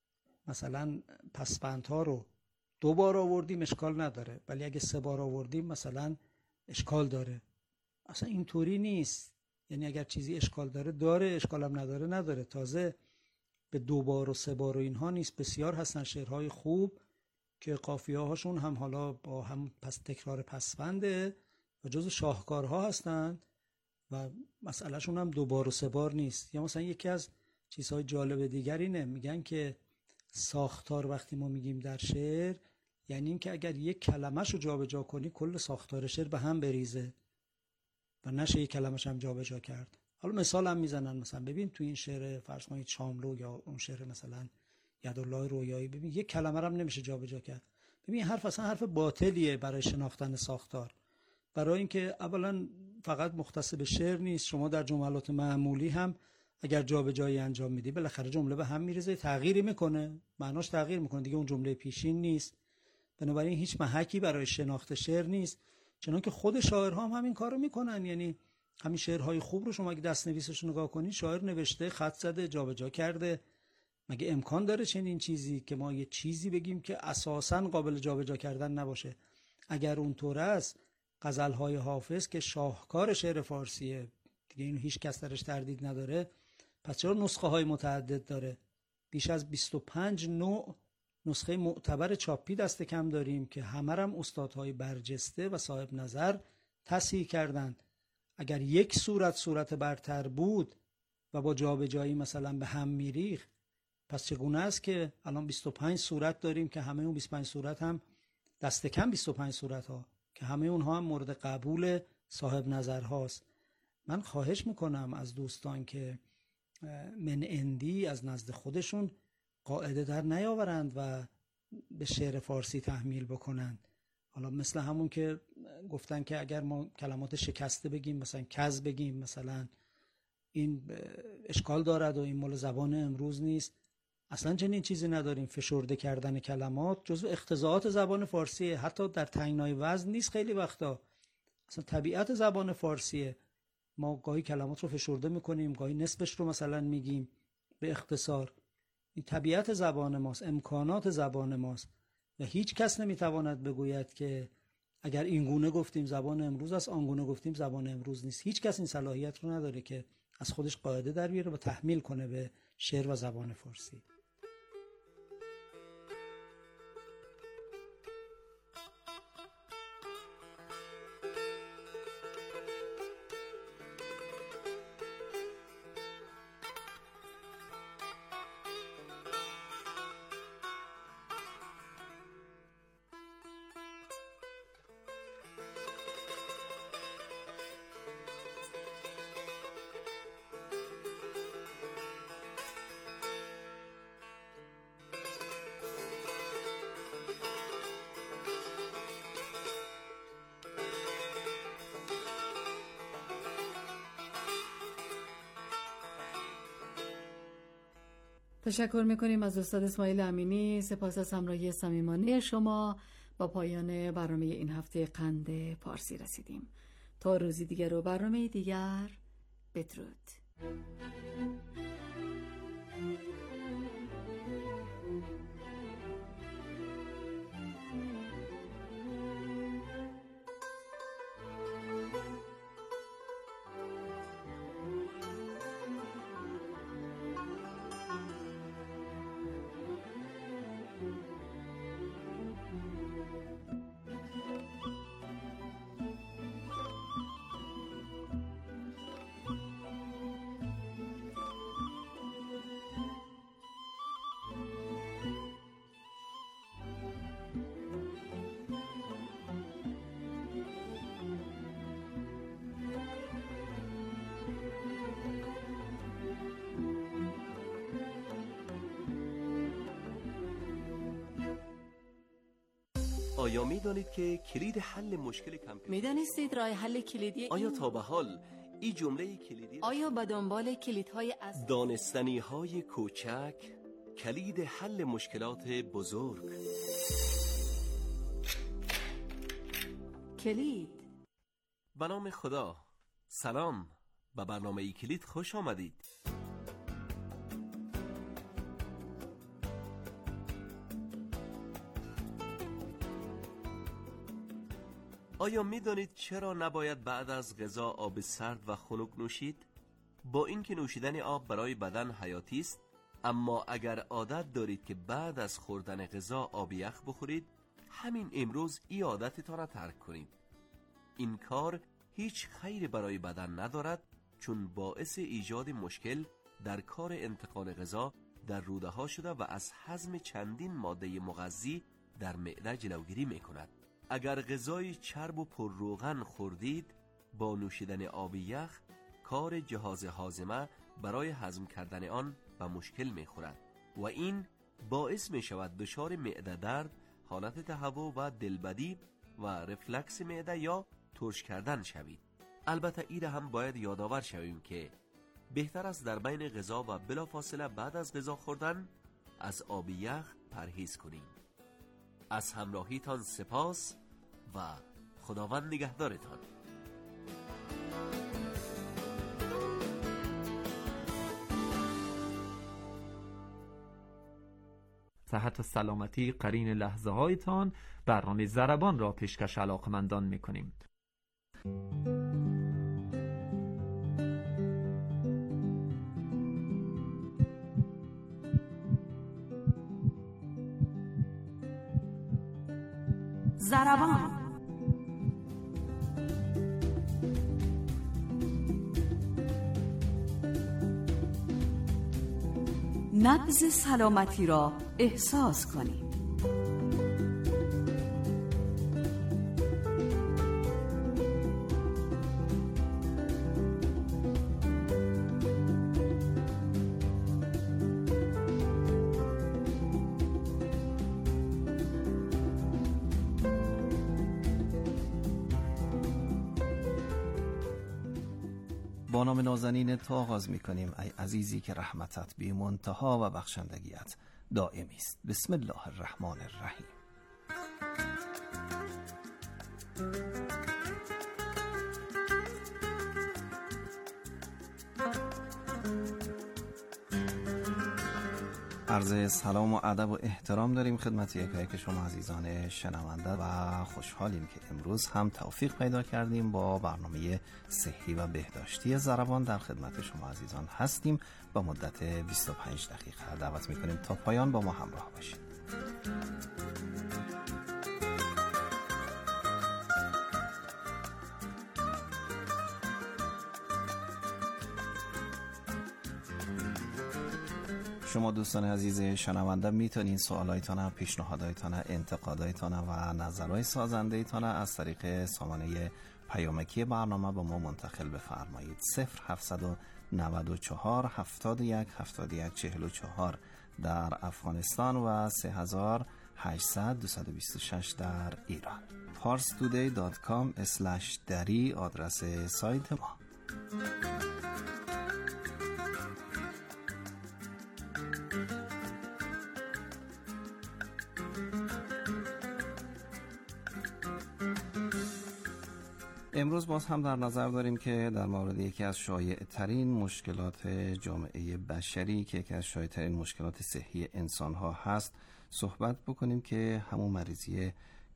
مثلا پسوندها رو دو بار آوردیم اشکال نداره، ولی اگه سه بار آوردیم مثلا اشکال داره. اصلا اینطوری نیست، یعنی اگر چیزی اشکال داره داره، اشکال هم نداره نداره. تازه به دو بار و سه بار و اینها نیست، بسیار هستن شعرهای خوب که قافیه هاشون هم حالا با هم پس تکرار پسونده و جز شاهکارها هستن و مسئله شون هم دو بار و سه بار نیست. یا مثلا یکی از چیزهای جالب دیگر اینه، میگن که ساختار وقتی ما میگیم در شعر یعنی این که اگر یک کلمه‌ش رو جابجا کنی کل ساختار شعر به هم بریزه و نشه یک کلمه‌ش هم جابجا کرد. حالا مثال هم میزنن، مثلا ببین تو این شعر فرض کنید شاملو یا اون شعر مثلا یدالله رویایی، ببین یک کلمه رو هم نمیشه جابجا کرد. ببین حرف اصلا حرف باطلیه برای شناختن ساختار، برای اینکه اولا فقط مختص به شعر نیست، شما در جملات معمولی هم اگر جابجایی انجام میدی بالاخره جمله به هم میریزه، تغییری میکنه، معناش تغییر میکنه دیگه، اون جمله پیشین نیست. بنابراین هیچ محکی برای شناخت شعر نیست، چنانکه خود شاعرها هم همین کارو میکنن. یعنی همین شعرهای خوب رو شما اگه دست‌نویسش رو نگاه کنید، شاعر نوشته، خط زده، جابجا کرده. مگه امکان داره چنین چیزی که ما یه چیزی بگیم که اساساً قابل جابجا کردن نباشه؟ اگر اونطور است، غزل‌های حافظ که شاهکار شعر فارسیه دیگه، این هیچ کس درش تردید نداره، پس چرا نسخه های متعدد داره؟ بیش از بیست و پنج نوع نسخه معتبر چاپی دست کم داریم که همه هم استادهای برجسته و صاحب نظر تصحیح کردند. اگر یک صورت صورت برتر بود و با جابجایی مثلا به هم میریخت، پس چگونه است که الان بیست و پنج صورت داریم که همه اون بیست و پنج صورت هم دست کم بیست و پنج صورت ها که همه اونها هم مورد قبول صاحب نظر هاست. من خواهش میکنم از دوستان که من اندی از نزد خودشون قاعده در نیاورند و به شعر فارسی تحمیل بکنند. حالا مثل همون که گفتن که اگر ما کلمات شکسته بگیم، مثلا کز بگیم، مثلا این اشکال دارد و این مال زبان امروز نیست. اصلا چنین چیزی نداریم. فشرده کردن کلمات جزو اختزاعات زبان فارسیه، حتی در تنگنای وزن نیست. خیلی وقتا اصلا طبیعت زبان فارسیه. ما گاهی کلمات رو فشرده میکنیم، گاهی نصفش رو مثلا میگیم به اختصار. این طبیعت زبان ماست، امکانات زبان ماست و هیچ کس نمیتواند بگوید که اگر این گونه گفتیم زبان امروز است، آن گونه گفتیم زبان امروز نیست. هیچ کس این صلاحیت رو نداره که از خودش قاعده در بیاره و تحمیل کنه به شعر و زبان فارسی. تشکر میکنیم از استاد اسماعیل امینی. سپاس از همراهی صمیمانه شما. با پایان برنامه این هفته قند پارسی رسیدیم. تا روزی دیگر و برنامه دیگر، بدرود. آیا می دانید که کلید حل مشکل کامپیوتر می دانستید راه حل کلیدی آیا تا به حال این جمله کلیدی آیا به دنبال کلیدهای از دانستنی های کوچک کلید حل مشکلات بزرگ؟ کلید. به نام خدا. سلام، به برنامه کلید خوش آمدید. آیا می دانید چرا نباید بعد از غذا آب سرد و خنک نوشید؟ با اینکه نوشیدن آب برای بدن حیاتی است، اما اگر عادت دارید که بعد از خوردن غذا آب یخ بخورید، همین امروز این عادتتان را ترک کنید. این کار هیچ خیری برای بدن ندارد، چون باعث ایجاد مشکل در کار انتقال غذا در روده ها شده و از هضم چندین ماده مغذی در معده جلوگیری می کند. اگر غذای چرب و پر روغن خوردید، با نوشیدن آب یخ کار جهاز هاضمه برای هضم کردن آن به مشکل می خورد و این باعث می شود دچار معده درد، حالت تهوع و دلبدی و رفلکس معده یا ترش کردن شوید. البته این هم باید یادآور شویم که بهتر است در بین غذا و بلافاصله بعد از غذا خوردن از آب یخ پرهیز کنیم. از همراهیتان سپاس و خداوند نگهدارتان. صحت و سلامتی قرین لحظه هایتان. برنامه ضربان را پیشکش علاقمندان میکنیم. ضربان. نبض سلامتی را احساس کنید. با نام نازنین تا آغاز می‌کنیم. ای عزیزی که رحمتت بی منتها و بخشندگیت دائمی است. بسم الله الرحمن الرحیم. عرض سلام و ادب و احترام داریم خدمت یکایک شما عزیزان شنونده و خوشحالیم که امروز هم توفیق پیدا کردیم با برنامه صحی و بهداشتی ضربان در خدمت شما عزیزان هستیم. با مدت بیست و پنج دقیقه دعوت میکنیم تا پایان با ما همراه باشید. شما دوستان عزیز شنونده میتونین سوالایتان، پیشنهادایتان، انتقادایتان و نظرهای سازنده‌ایتان از طریق سامانه پیامکی برنامه با ما منتقل بفرمایید. صفر هفتصد و نود و چهار هفتاد و یک هفتاد و یک چهل و چهار در افغانستان و سه هزار و هشتصد دویست و بیست و شش در ایران. پارس تودی دات کام اسلش دری آدرس سایت ما. امروز باز هم در نظر داریم که در مورد یکی از شایع ترین مشکلات جامعه بشری که یکی از شایع ترین مشکلات صحی انسان ها هست صحبت بکنیم که همون مریضی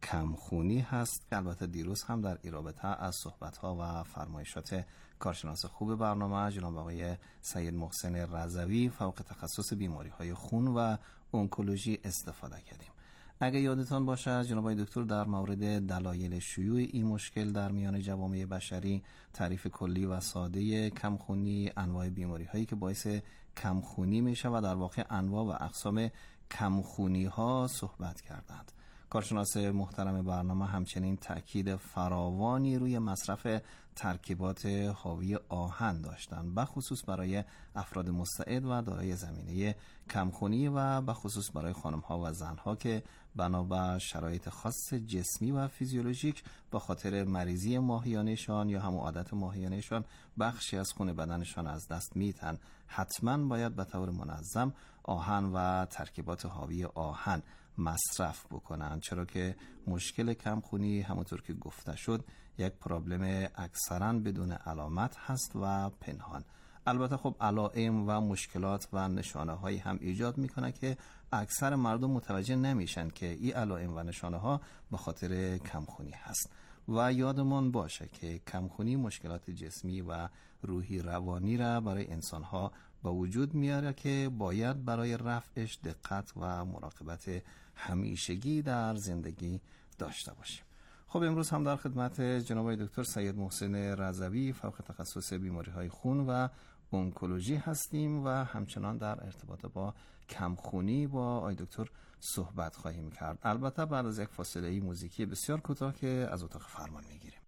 کمخونی هست. البته دیروز هم در این رابطه از صحبت ها و فرمایشات کارشناس خوب برنامه جناب آقای سید محسن رضوی فوق تخصص بیماری های خون و اونکولوژی استفاده کردیم. اگه یادتان باشه جناب آقای دکتر در مورد دلایل شیوع این مشکل در میان جوامع بشری، تعریف کلی و ساده کمخونی، انواع بیماری هایی که باعث کمخونی میشه و در واقع انواع و اقسام کمخونی ها صحبت کردند. کارشناس محترم برنامه همچنین تأکید فراوانی روی مصرف ترکیبات حاوی آهن داشتند، بخصوص برای افراد مستعد و دارای زمینه کمخونی و بخصوص برای خانم‌ها و زن‌ها که بنا به شرایط خاص جسمی و فیزیولوژیک به خاطر مریضی ماهیانه‌شان یا هم عادت ماهیانه‌شان بخشی از خون بدنشان از دست میتن، حتما باید به طور منظم آهن و ترکیبات حاوی آهن مصرف بکنن، چرا که مشکل کمخونی همونطور که گفته شد یک پرابلم اکثرا بدون علامت هست و پنهان. البته خب علائم و مشکلات و نشانه هایی هم ایجاد میکنه که اکثر مردم متوجه نمیشن که این علائم و نشانه ها به خاطر کمخونی هست. و یادمون باشه که کمخونی مشکلات جسمی و روحی روانی را برای انسان ها با وجود میاره که باید برای رفعش دقت و مراقبت همیشگی در زندگی داشته باشیم. خب امروز هم در خدمت جناب آقای دکتر سید محسن رضوی فوق تخصص بیماری های خون و اونکولوژی هستیم و همچنان در ارتباط با کمخونی با آقای دکتر صحبت خواهیم کرد، البته بعد از یک فاصله موزیکی بسیار کوتاه که از اتاق فرمان میگیریم.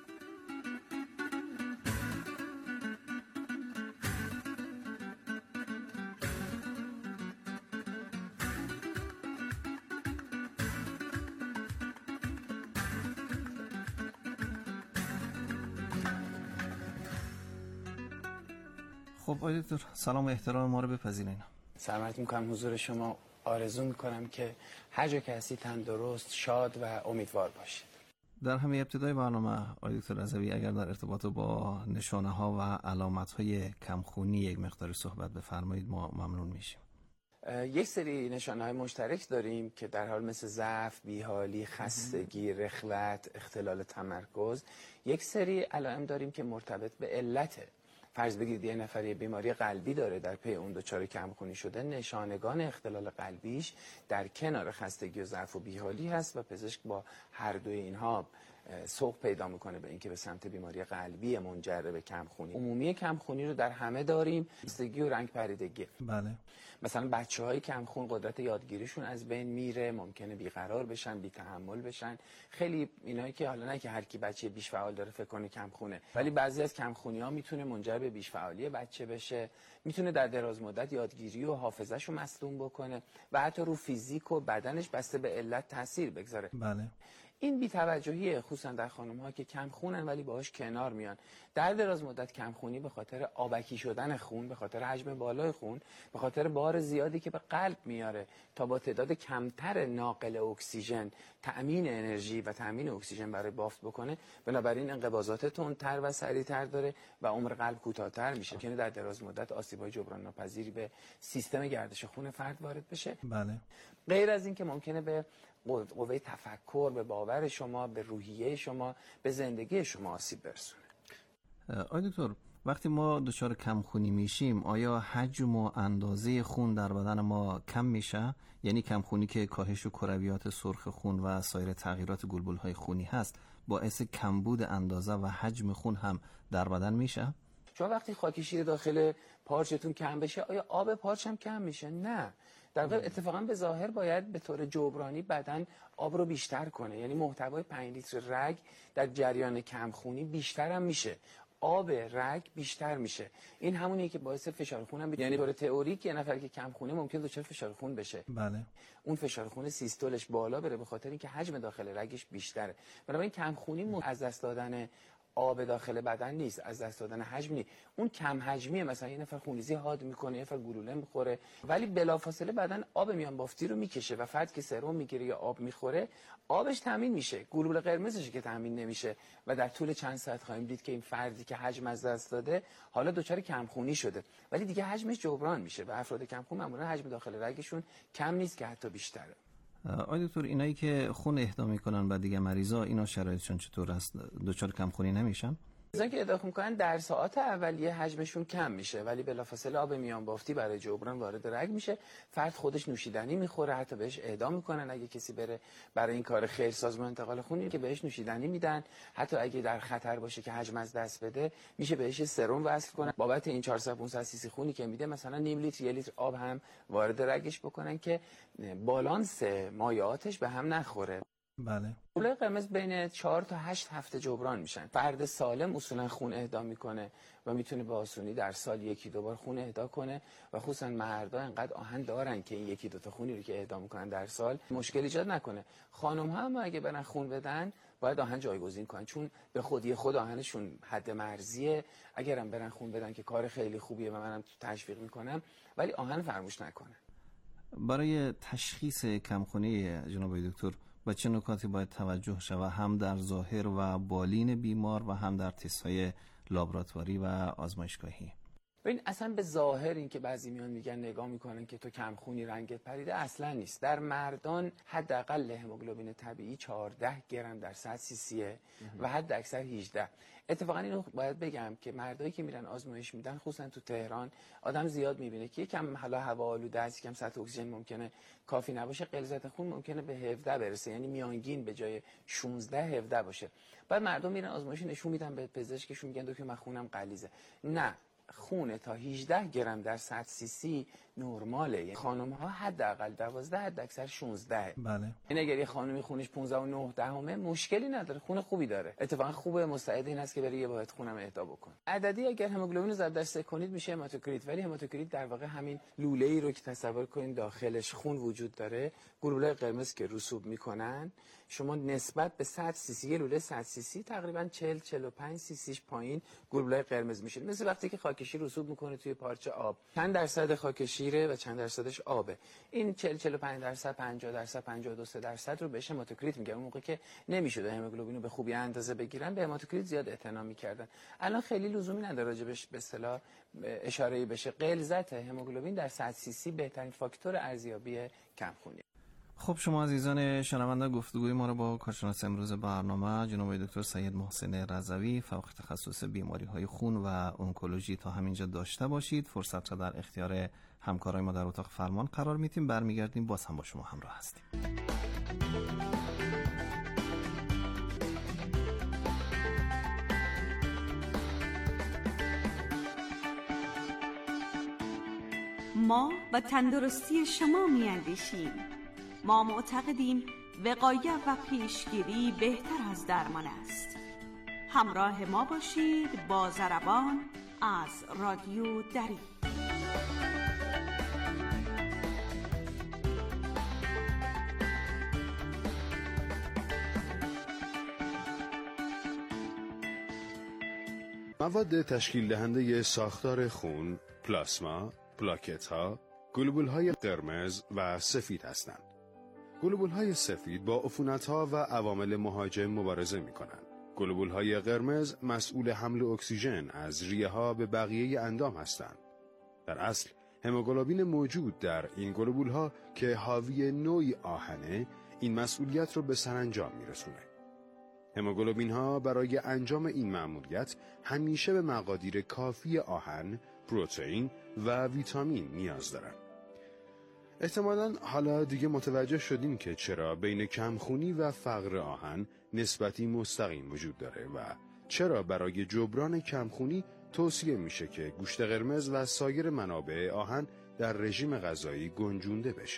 خب آقای دکتر سلام و احترام ما رو بپذیرین. سلامت میکنم حضور شما. آرزو میکنم که هر جا که هستی تندرست، شاد و امیدوار باشید. در همه ابتدای برنامه آقای دکتر رضوی اگر در ارتباط با نشانه ها و علامت های کمخونی یک مقداری صحبت بفرمایید ما ممنون میشیم. یک سری نشانه های مشترک داریم که در حال مثل ضعف، بیحالی، خستگی، رخلت، اختلال تمرکز. یک سری علائم داریم که مرتبط به علته. فرض بگیرید یه نفر یه بیماری قلبی داره، در پی اون دچار کمخونی شده، نشانگان اختلال قلبیش در کنار خستگی و ضعف و بیحالی هست و پزشک با هر دوی اینها سوق پیدا میکنه به اینکه به سمت بیماری قلبی منجر به کمخونی. عمومی کمخونی رو در همه داریم، خستگی و رنگ پریدگی. بله. مثلا بچه‌های کمخون قدرت یادگیریشون از بین میره، ممکنه بیقرار بشن، بی تحمل بشن. خیلی اینایی که حالا نه که هر کی بچه بیش فعال داره فکر کنه کمخونه، ولی بعضی از کمخونی‌ها میتونه منجر به بیش فعالی بچه بشه، میتونه در دراز مدت یادگیری و حافظه‌شو مصدوم بکنه و حتی رو فیزیک و بدنش بسته به علت تاثیر بگذاره. بله. این بی‌توجهی خصوصا در خانم‌ها که کم خونن ولی باهاش کنار میان. در دراز مدت کم خونی به خاطر آبکی شدن خون، به خاطر حجم بالای خون، به خاطر بار زیادی که به قلب میاره تا با تعداد کمتر ناقل اکسیژن تأمین انرژی و تأمین اکسیژن برای بافت بکنه، بنابراین انقباضات تندتر و سریعتر داره و عمر قلب کوتاه‌تر میشه که در دراز مدت آسیب‌های جبران ناپذیری به سیستم گردش خون فرد وارد بشه. بله. غیر از این که ممکنه به قوه تفکر، به باور شما، به روحیه شما، به زندگی شما آسیب برسونه. آقای دکتر، وقتی ما دچار کمخونی میشیم آیا حجم و اندازه خون در بدن ما کم میشه؟ یعنی کمخونی که کاهش و کرویات سرخ خون و سایر تغییرات گلبولهای خونی هست باعث کمبود اندازه و حجم خون هم در بدن میشه؟ شما وقتی خاک شیر داخل پارچتون کم بشه آیا آب پارچ هم کم میشه؟ نه. در واقع اتفاقا به ظاهر باید به طور جبرانی بدن آب رو بیشتر کنه، یعنی محتوای پنج لیتر رگ در جریان کمخونی بیشتر هم میشه، آب رگ بیشتر میشه. این همونیه که باعث فشار خون هم ب... یعنی برای تئوریک یه نفر که کم خونه ممکن دچار فشار خون بشه. بله. اون فشار خون سیستولش بالا بره به خاطر اینکه حجم داخل رگش بیشتره. بنابراین کم خونی از دست دادن آب داخل بدن نیست، از دست دادن حجم نیست. اون کم حجمیه، مثلا یه نفر خونریزی حاد میکنه، یه نفر گلوله میخوره، ولی بلافاصله بدن آب میان بافتی رو میکشه و فرد که سرم میگیره یا آب میخوره آبش تامین میشه، گلوله قرمزش که تامین نمیشه و در طول چند ساعت خواهیم دید که این فردی که حجم از دست داده حالا دچار کمخونی شده ولی دیگه حجمش جبران میشه و افراد کمخون معمولا حجم داخل رگشون کم نیست که حتی بیشتره. آقای دکتر، اینایی که خون اهدا میکنن به دیگه مریضا اینا شرایطشون چطور است؟ دچار کمخونی نمیشن؟ مثلا که اضافه میکنن در ساعات اولیه حجمشون کم میشه ولی بلافاصله آب میان بافتی برای جبران وارد رگ میشه، فرد خودش نوشیدنی میخوره، حتی بهش اهدا میکنن اگه کسی بره برای این کار خیر سازمان انتقال خون که بهش نوشیدنی میدن، حتی اگه در خطر باشه که حجم از دست بده میشه بهش سرم وصل کنن، بابت این چهارصد پانصد سی سی خونی که میده مثلا نیم لیتر یک لیتر آب هم وارد رگش بکنن که بالانس مایعاتش به هم نخوره. بله. گلوله قرمز بین چهار تا هشت هفته جبران میشن. فرد سالم اصولا خون اهدا میکنه و میتونه به آسونی در سال یکی دو بار خون اهدا کنه و خصوصا مردا انقدر آهن دارن که این یکی دو تا خونی رو که اهدا میکنن در سال مشکل ایجاد نکنه. خانم ها هم اگه برن خون بدن باید آهن جایگزین کنن چون به خودی خود آهنشون حد مرزیه. اگرم برن خون بدن که کار خیلی خوبیه و منم تشویق میکنم ولی آهن فراموش نکنه. برای تشخیص کمخونی جناب دکتر با چه نکاتی باید توجه شود هم در ظاهر و بالین بیمار و هم در تست‌های لابراتواری و آزمایشگاهی؟ ببین اصلا به ظاهر این که بعضی میان میگن نگاه میکنن که تو کمخونی رنگت پریده اصلا نیست. در مردان حداقل هموگلوبین طبیعی چهارده گرم در صد سی سیه و حد اکثر هجده. اتفاقا اینو باید بگم که مردایی که میرن آزمایش میدن خصوصا تو تهران آدم زیاد میبینه که یکم حالا هوا آلوده است، یکم سطح اکسیژن ممکنه کافی نباشه، غلظت خون ممکنه به هفده برسه، یعنی میانگین به جای شانزده هفده باشه. بعد مردم میرن آزمایش نشون میدن به پزشکشون میگن دکتر من خونم غلیظه. نه، خون تا هجده گرم در صد سی سی نرماله. خانم ها حداقل دوازده حد اکثر شانزده. بله. این اگر یه خانمی خونش پانزده و نه دهمه مشکلی نداره، خون خوبی داره، اتفاقا خوبه، مستعد این است که بره یه واحد خونم اهدا بکنه. عددی اگر هموگلوبین رو ضرب در کنید میشه هماتوکریت، ولی هماتوکریت در واقع همین لوله ای رو که تصور کنید داخلش خون وجود داره، گلوله قرمز که رسوب میکنن، شما نسبت به صد سی سی لوله صد سی سی تقریبا چهل چهل و پنج سی سیش پایین گلوله قرمز میشه. مثل وقتی که خاک شیر رسوب میکنه توی پارچه آب، چند درصد خاک شیره و چند درصدش آبه. این چهل چهل و پنج درصد، پنجاه درصد، پنجاه و دو درصد رو بهش هماتوکریت میگن. اون موقع که نمیشد هموگلوبین رو به خوبی اندازه بگیرن به هماتوکریت زیاد اعتنا میکردن. الان خیلی لزومی نداره راجبش به اصطلاح اشاره بشه. غلظت هموگلوبین در صد سی سی بهترین فاکتور ارزیابی کمخونی. خب شما عزیزان شنونده گفتگوی ما رو با کارشناس امروز برنامه جناب دکتر سید محسن رضوی فوق تخصص بیماری های خون و انکولوژی تا همینجا داشته باشید. فرصت را در اختیار همکارای ما در اتاق فرمان قرار میدیم. برمیگردیم باز هم با شما همراه هستیم. ما و تندرستی شما میاندیشیم. ما معتقدیم وقایت و پیشگیری بهتر از درمان است. همراه ما باشید با ضربان از رادیو دری. مواد تشکیل دهنده ساختار خون، پلاسما، پلاکت ها، گلبول های قرمز و سفید هستند. گلبول های سفید با عفونت ها و عوامل مهاجم مبارزه می کنند. گلبول های قرمز مسئول حمل اکسیژن از ریه ها به بقیه اندام هستند. در اصل هموگلوبین موجود در این گلبول ها که حاوی نوعی آهنه این مسئولیت رو به سرانجام میرسونه. هموگلوبین ها برای انجام این مأموریت همیشه به مقادیر کافی آهن، پروتئین و ویتامین نیاز دارن. احتمالاً حالا دیگه متوجه شدیم که چرا بین کمخونی و فقر آهن نسبتی مستقیم وجود داره و چرا برای جبران کمخونی توصیه میشه که گوشت قرمز و سایر منابع آهن در رژیم غذایی گنجونده بشه.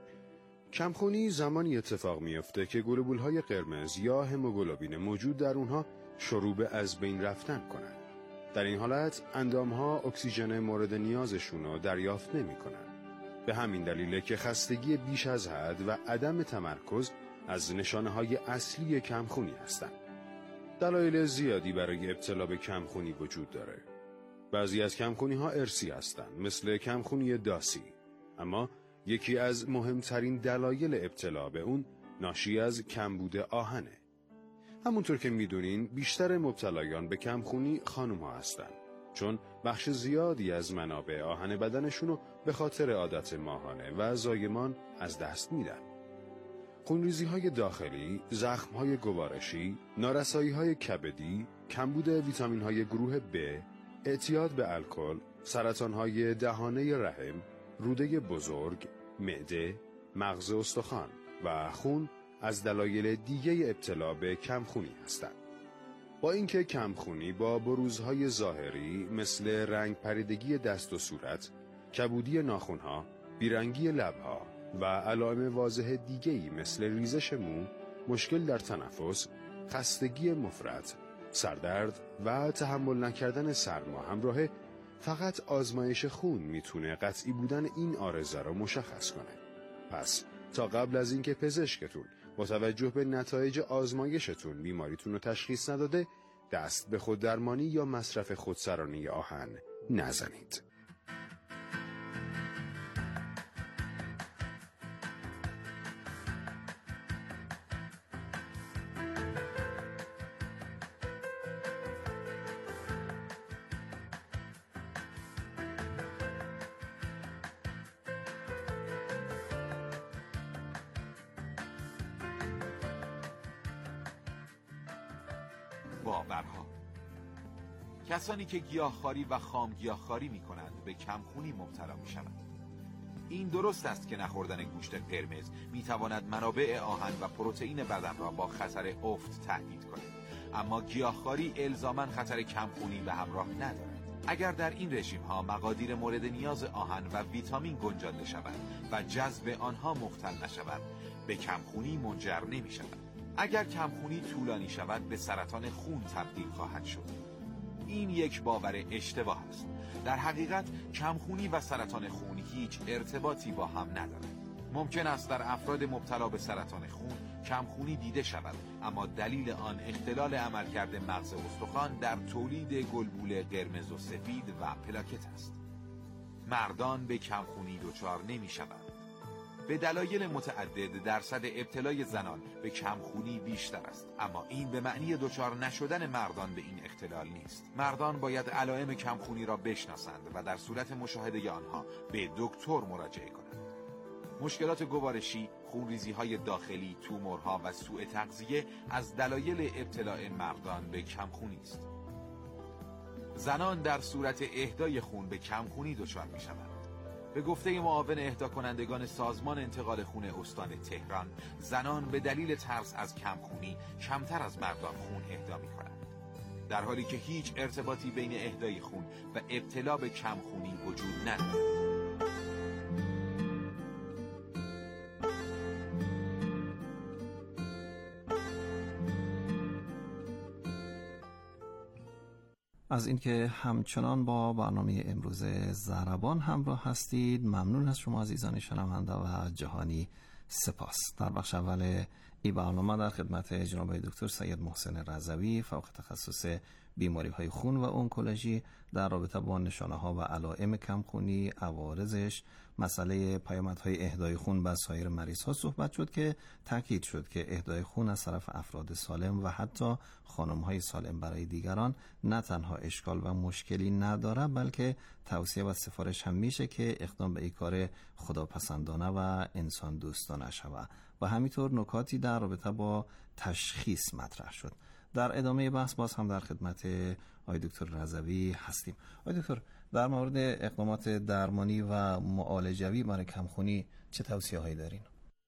کمخونی زمانی اتفاق میفته که گلبول‌های قرمز یا هموگلوبین موجود در اونها شروع به از بین رفتن کنند. در این حالت اندام‌ها اکسیژن مورد نیازشون رو دریافت نمی‌کنند. به همین دلیله که خستگی بیش از حد و عدم تمرکز از نشانه‌های اصلی کمخونی هستند. دلایل زیادی برای ابتلا به کمخونی وجود داره. بعضی از کمخونی‌ها ارثی هستند، مثل کمخونی داسی. اما یکی از مهمترین دلایل ابتلا به اون ناشی از کمبود آهنه. همونطور که میدونین بیشتر مبتلایان به کمخونی خانم‌ها هستند، چون بخش زیادی از منابع آهن بدنشونو به خاطر عادت ماهانه و زایمان از دست میدن. خونریزی‌های داخلی، زخم‌های گوارشی، نارسایی‌های کبدی، کمبود ویتامین‌های گروه B، اعتیاد به الکل، سرطان‌های دهانه رحم، روده بزرگ، معده، مغز استخوان و خون از دلایل دیگه ابتلا به کمخونی هستند. با اینکه کمخونی با بروزهای ظاهری مثل رنگ پریدگی دست و صورت، کبودی ناخن‌ها، بیرنگی لب‌ها و علائم واضح دیگه‌ای مثل ریزش مو، مشکل در تنفس، خستگی مفرط، سردرد و تحمل نکردن سرما همراهه، فقط آزمایش خون میتونه قطعی بودن این عارضه رو مشخص کنه. پس تا قبل از اینکه پزشکتون با توجه به نتایج آزمایشتون بیماریتون رو تشخیص نداده، دست به خوددرمانی یا مصرف خودسرانه آهن نزنید. باورها. کسانی که گیاهخواری و خام گیاهخواری می کنند به کمخونی مبتلا می شوند. این درست است که نخوردن گوشت قرمز می تواند منابع آهن و پروتئین بدن را با خطر افت تهدید کند، اما گیاهخواری الزاماً خطر کمخونی به همراه ندارد. اگر در این رژیم ها مقادیر مورد نیاز آهن و ویتامین گنجانده شود و جذب آنها مختل نشود، به کمخونی منجر نمی شود. اگر کمخونی طولانی شود به سرطان خون تبدیل خواهد شد. این یک باور اشتباه است. در حقیقت کمخونی و سرطان خون هیچ ارتباطی با هم ندارند. ممکن است در افراد مبتلا به سرطان خون کمخونی دیده شود، اما دلیل آن اختلال عملکرد مغز استخوان در تولید گلبول قرمز و سفید و پلاکت است. مردان به کمخونی دچار نمی شوند. به دلایل متعدد درصد ابتلای زنان به کمخونی بیشتر است، اما این به معنی دچار نشدن مردان به این اختلال نیست. مردان باید علائم کمخونی را بشناسند و در صورت مشاهده آنها به دکتر مراجعه کنند. مشکلات گوارشی، خونریزی‌های داخلی، تومورها و سوء تغذیه از دلایل ابتلاع مردان به کمخونی است. زنان در صورت اهدای خون به کمخونی دچار می‌شوند. به گفته معاون اهدا کنندگان سازمان انتقال خون استان تهران، زنان به دلیل ترس از کمخونی کمتر از مردان خون اهدا می‌کنند، در حالی که هیچ ارتباطی بین اهدای خون و ابتلا به کمخونی وجود ندارد. از اینکه همچنان با برنامه امروز ضربان همراه هستید ممنون از شما عزیزان شنونده و جهانی سپاس. در بخش اول این برنامه در خدمت جناب دکتر سید محسن رضوی، فوق تخصص بیماری های خون و اونکولوژی، در رابطه با نشانه ها و علائم کمخونی، عوارضش، مسئله پیامدهای اهدای خون به سایر مریض ها صحبت شد که تاکید شد که اهدای خون از طرف افراد سالم و حتی خانم های سالم برای دیگران نه تنها اشکال و مشکلی نداره، بلکه توصیه و سفارش هم میشه که اقدام به این کار خداپسندانه و انسان دوستانه شود. و همینطور نکاتی در رابطه با تشخیص مطرح شد. در ادامه بحث باز هم در خدمت آقای دکتر رضوی هستیم. آقای دکتر، در مورد اقدامات درمانی و معالجوی برای کمخونی چه توصیه هایی دارین؟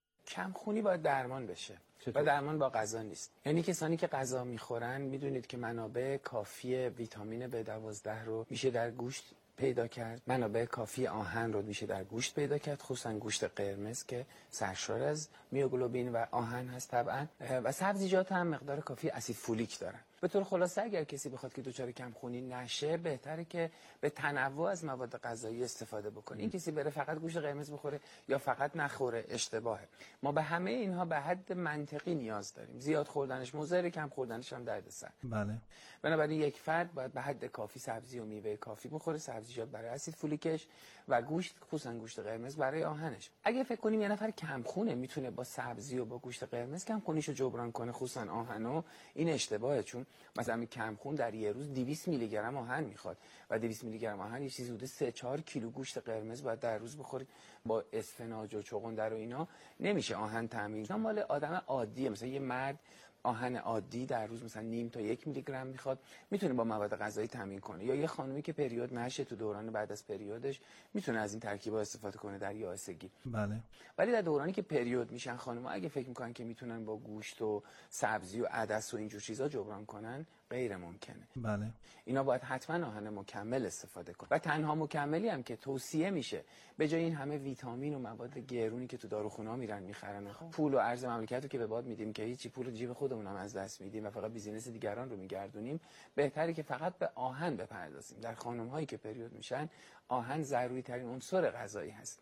کمخونی باید درمان بشه و درمان با غذا نیست. یعنی کسانی که غذا میخورن میدونید که منابع کافی ویتامین بی دوازده رو میشه در گوشت پیدا کرد، منابع کافی آهن رو میشه در گوشت پیدا کرد، خصوصا گوشت قرمز که سرشار از میوگلوبین و آهن هست طبعا، و سبزیجات هم مقدار کافی اسید فولیک دارن. به طور خلاصه اگر کسی بخواد که دچار کمخونی نشه، بهتره که به تنوع از مواد غذایی استفاده بکنه. این کسی بره فقط گوشت قرمز بخوره یا فقط نخوره اشتباهه. ما به همه اینها به حد منطقی نیاز داریم. زیاد خوردنش مضر، کم خوردنش هم دردسر. بله. بنابراین یک فرد باید به حد کافی سبزی و میوه کافی بخوره، سبزیجات برای اسید فولیکش و گوشت، خصوصا گوشت قرمز برای آهنش. اگه فکر کنیم یه نفر کمخونه میتونه با سبزی و با گوشت قرمز کمخونیشو جبران کنه، خصوصا آهنو، این اشتباهه. چون مثلا کمخون در یه روز دویست میلی گرم آهن میخواد و دویست میلی گرم آهن یه چیزی حدود سه چهار کیلو گوشت قرمز باید در روز بخورید. با اسفناج و چغندر و اینا نمیشه آهن تامین. اینا مال آدم عادیه. مثلا یه مرد آهن عادی در روز مثلا نیم تا یک میلی گرم میخواد، میتونه با مواد غذایی تامین کنه. یا یه خانومی که پریود نشه تو دوران بعد از پریودش میتونه از این ترکیبا استفاده کنه در یائسگی. بله. ولی در دورانی که پریود میشن خانم‌ها اگه فکر میکنن که میتونن با گوشت و سبزی و عدس و اینجور چیزا جبران کنن، غیر ممکنه. بله. اینا باید حتما آهن مکمل استفاده کنن و تنها مکملی هم که توصیه میشه به جای این همه ویتامین و مواد گرونی که تو داروخونه‌ها میرن میخرن، پول و ارز مملکت رو که به باد میدیم که هیچی، پول جیب خودمون هم از دست میدیم و فقط بیزینس دیگران رو میگردونیم، بهتره که فقط به آهن بپردازیم. در خانم‌هایی که پریود میشن آهن ضروری ترین عنصر غذایی هست.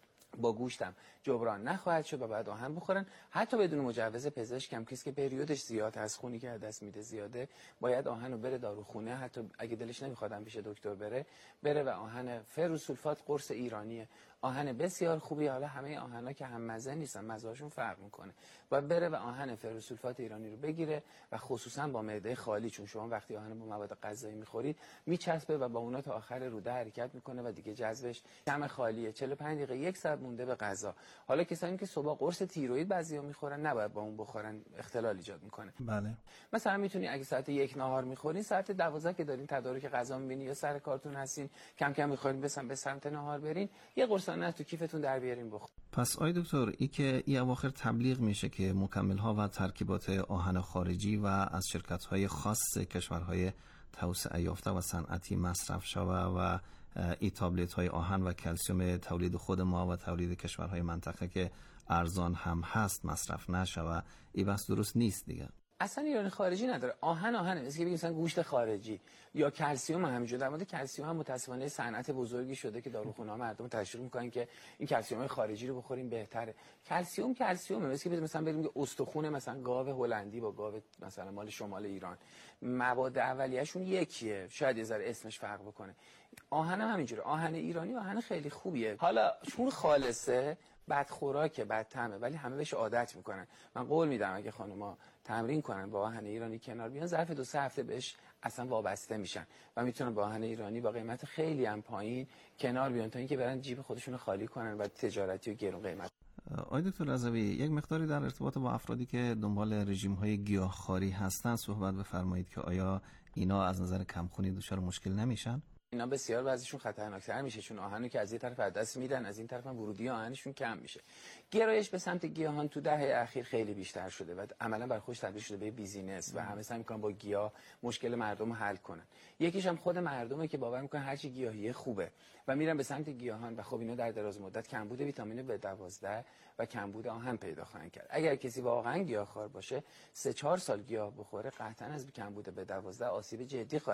با گوشتم جبران نخواهد شد و بعد آهن بخورن، حتی بدون مجوز پزشک هم. کسی که پریودش زیاد از خونی که از دست میده زیاده، باید آهن رو بره داروخونه، حتی اگه دلش نمیخواد هم پیش دکتر بره بره و آهن فرروسولفات قرص ایرانیه، آهن بسیار خوبی. حالا همه آهنا که هم مزه نیستن، مزه‌شون فرق میکنه. باید بره و آهن فرروسولفات ایرانی رو بگیره و خصوصا با معده خالی، چون شما وقتی آهن با مواد غذایی میخورید میچسبه و با اونا تا آخر روده حرکت میکنه و دیگه جذبش کم خالیه. چهل و پنج دقیقه یک ساعت مونده به غذا. حالا کسانی که صبح قرص تیروئید بعضیا میخورن، نباید با اون بخورن، اختلال ایجاد میکنه. بله. مثلا میتونی اگه ساعت یک نهار میخورین، ساعت دوازده که دارین تدارک غذا میبینی یا سر کارتون هستین، کم کم میخورین بسن به سمت نهار برین، یه قرصانه تو کیفتون در بیارین بخورین. پس آی دکتر، ای که ای اواخر تبلیغ میشه که مکمل‌ها و ترکیبات آهن خارجی و از شرکت‌های خاص کشورهای توسعه یافته و صنعتی مصرف شوه و ای تابلت های آهن و کلسیم تولید خود ما و تولید کشورهای منطقه که ارزان هم هست مصرف نشوه، ای بس درست نیست دیگه. اصلا ایران خارجی نداره. آهن آهنه. مثل که بگیم مثلا گوشت خارجی یا کلسیم هم همینجوره. در مورد کلسیم هم متأسفانه صنعت بزرگی شده که داروخونه‌ها مردم تشویق میکنن که این کلسیم خارجی رو بخوریم بهتره. کلسیم کلسیمه. مثل که مثلا بریم که استخون مثلا گاو هلندی با گاو مثلا مال شمال ایران، مواد اولیه‌شون یکیه، شاید یه ذره اسمش فرق بکنه. آهن هم همینجوره. آهن ایرانی آهن خیلی خوبیه. حالا چون خالصه، بد خوراکه، بد طعمه، ولی همه بهش عادت میکنن. من قول میدم اگه خانوما تمرین کنن با آهن ایرانی کنار بیان، ظرف دو سه هفته بهش اصلا وابسته میشن و میتونن با آهن ایرانی با قیمت خیلی هم پایین کنار بیان تا اینکه برن جیب خودشون رو خالی کنن و تجارتی و گرون قیمت. آقای دکتر رضوی، یک مقداری در ارتباط با افرادی که دنبال رژیم‌های گیاهخواری هستن صحبت بفرمایید که آیا اینا از نظر کمخونی دچار مشکل نمیشن؟ اینا بسیار وضعشون خطرناکتر میشه، چون آهنو که از یه طرف از دست میدن، از این طرف هم ورودی آهنشون کم میشه. گرایش به سمت گیاهان تو دهه اخیر خیلی بیشتر شده و عملا بر خودش تبدیل شده به بیزینس و همه سعی میکنن با گیاه مشکل مردم رو حل کنن. یکیش هم خود مردمه که باور میکنن هر چی گیاهیه خوبه و میرن به سمت گیاهان و خب اینا در دراز مدت کمبود ویتامین بی دوازده و کمبود آهن پیدا خواهند کرد. اگر کسی واقعا گیاهخوار باشه، سه چهار سال گیاه بخوره، قطعا از کمبود بی دوازده آسیب جدی خواهد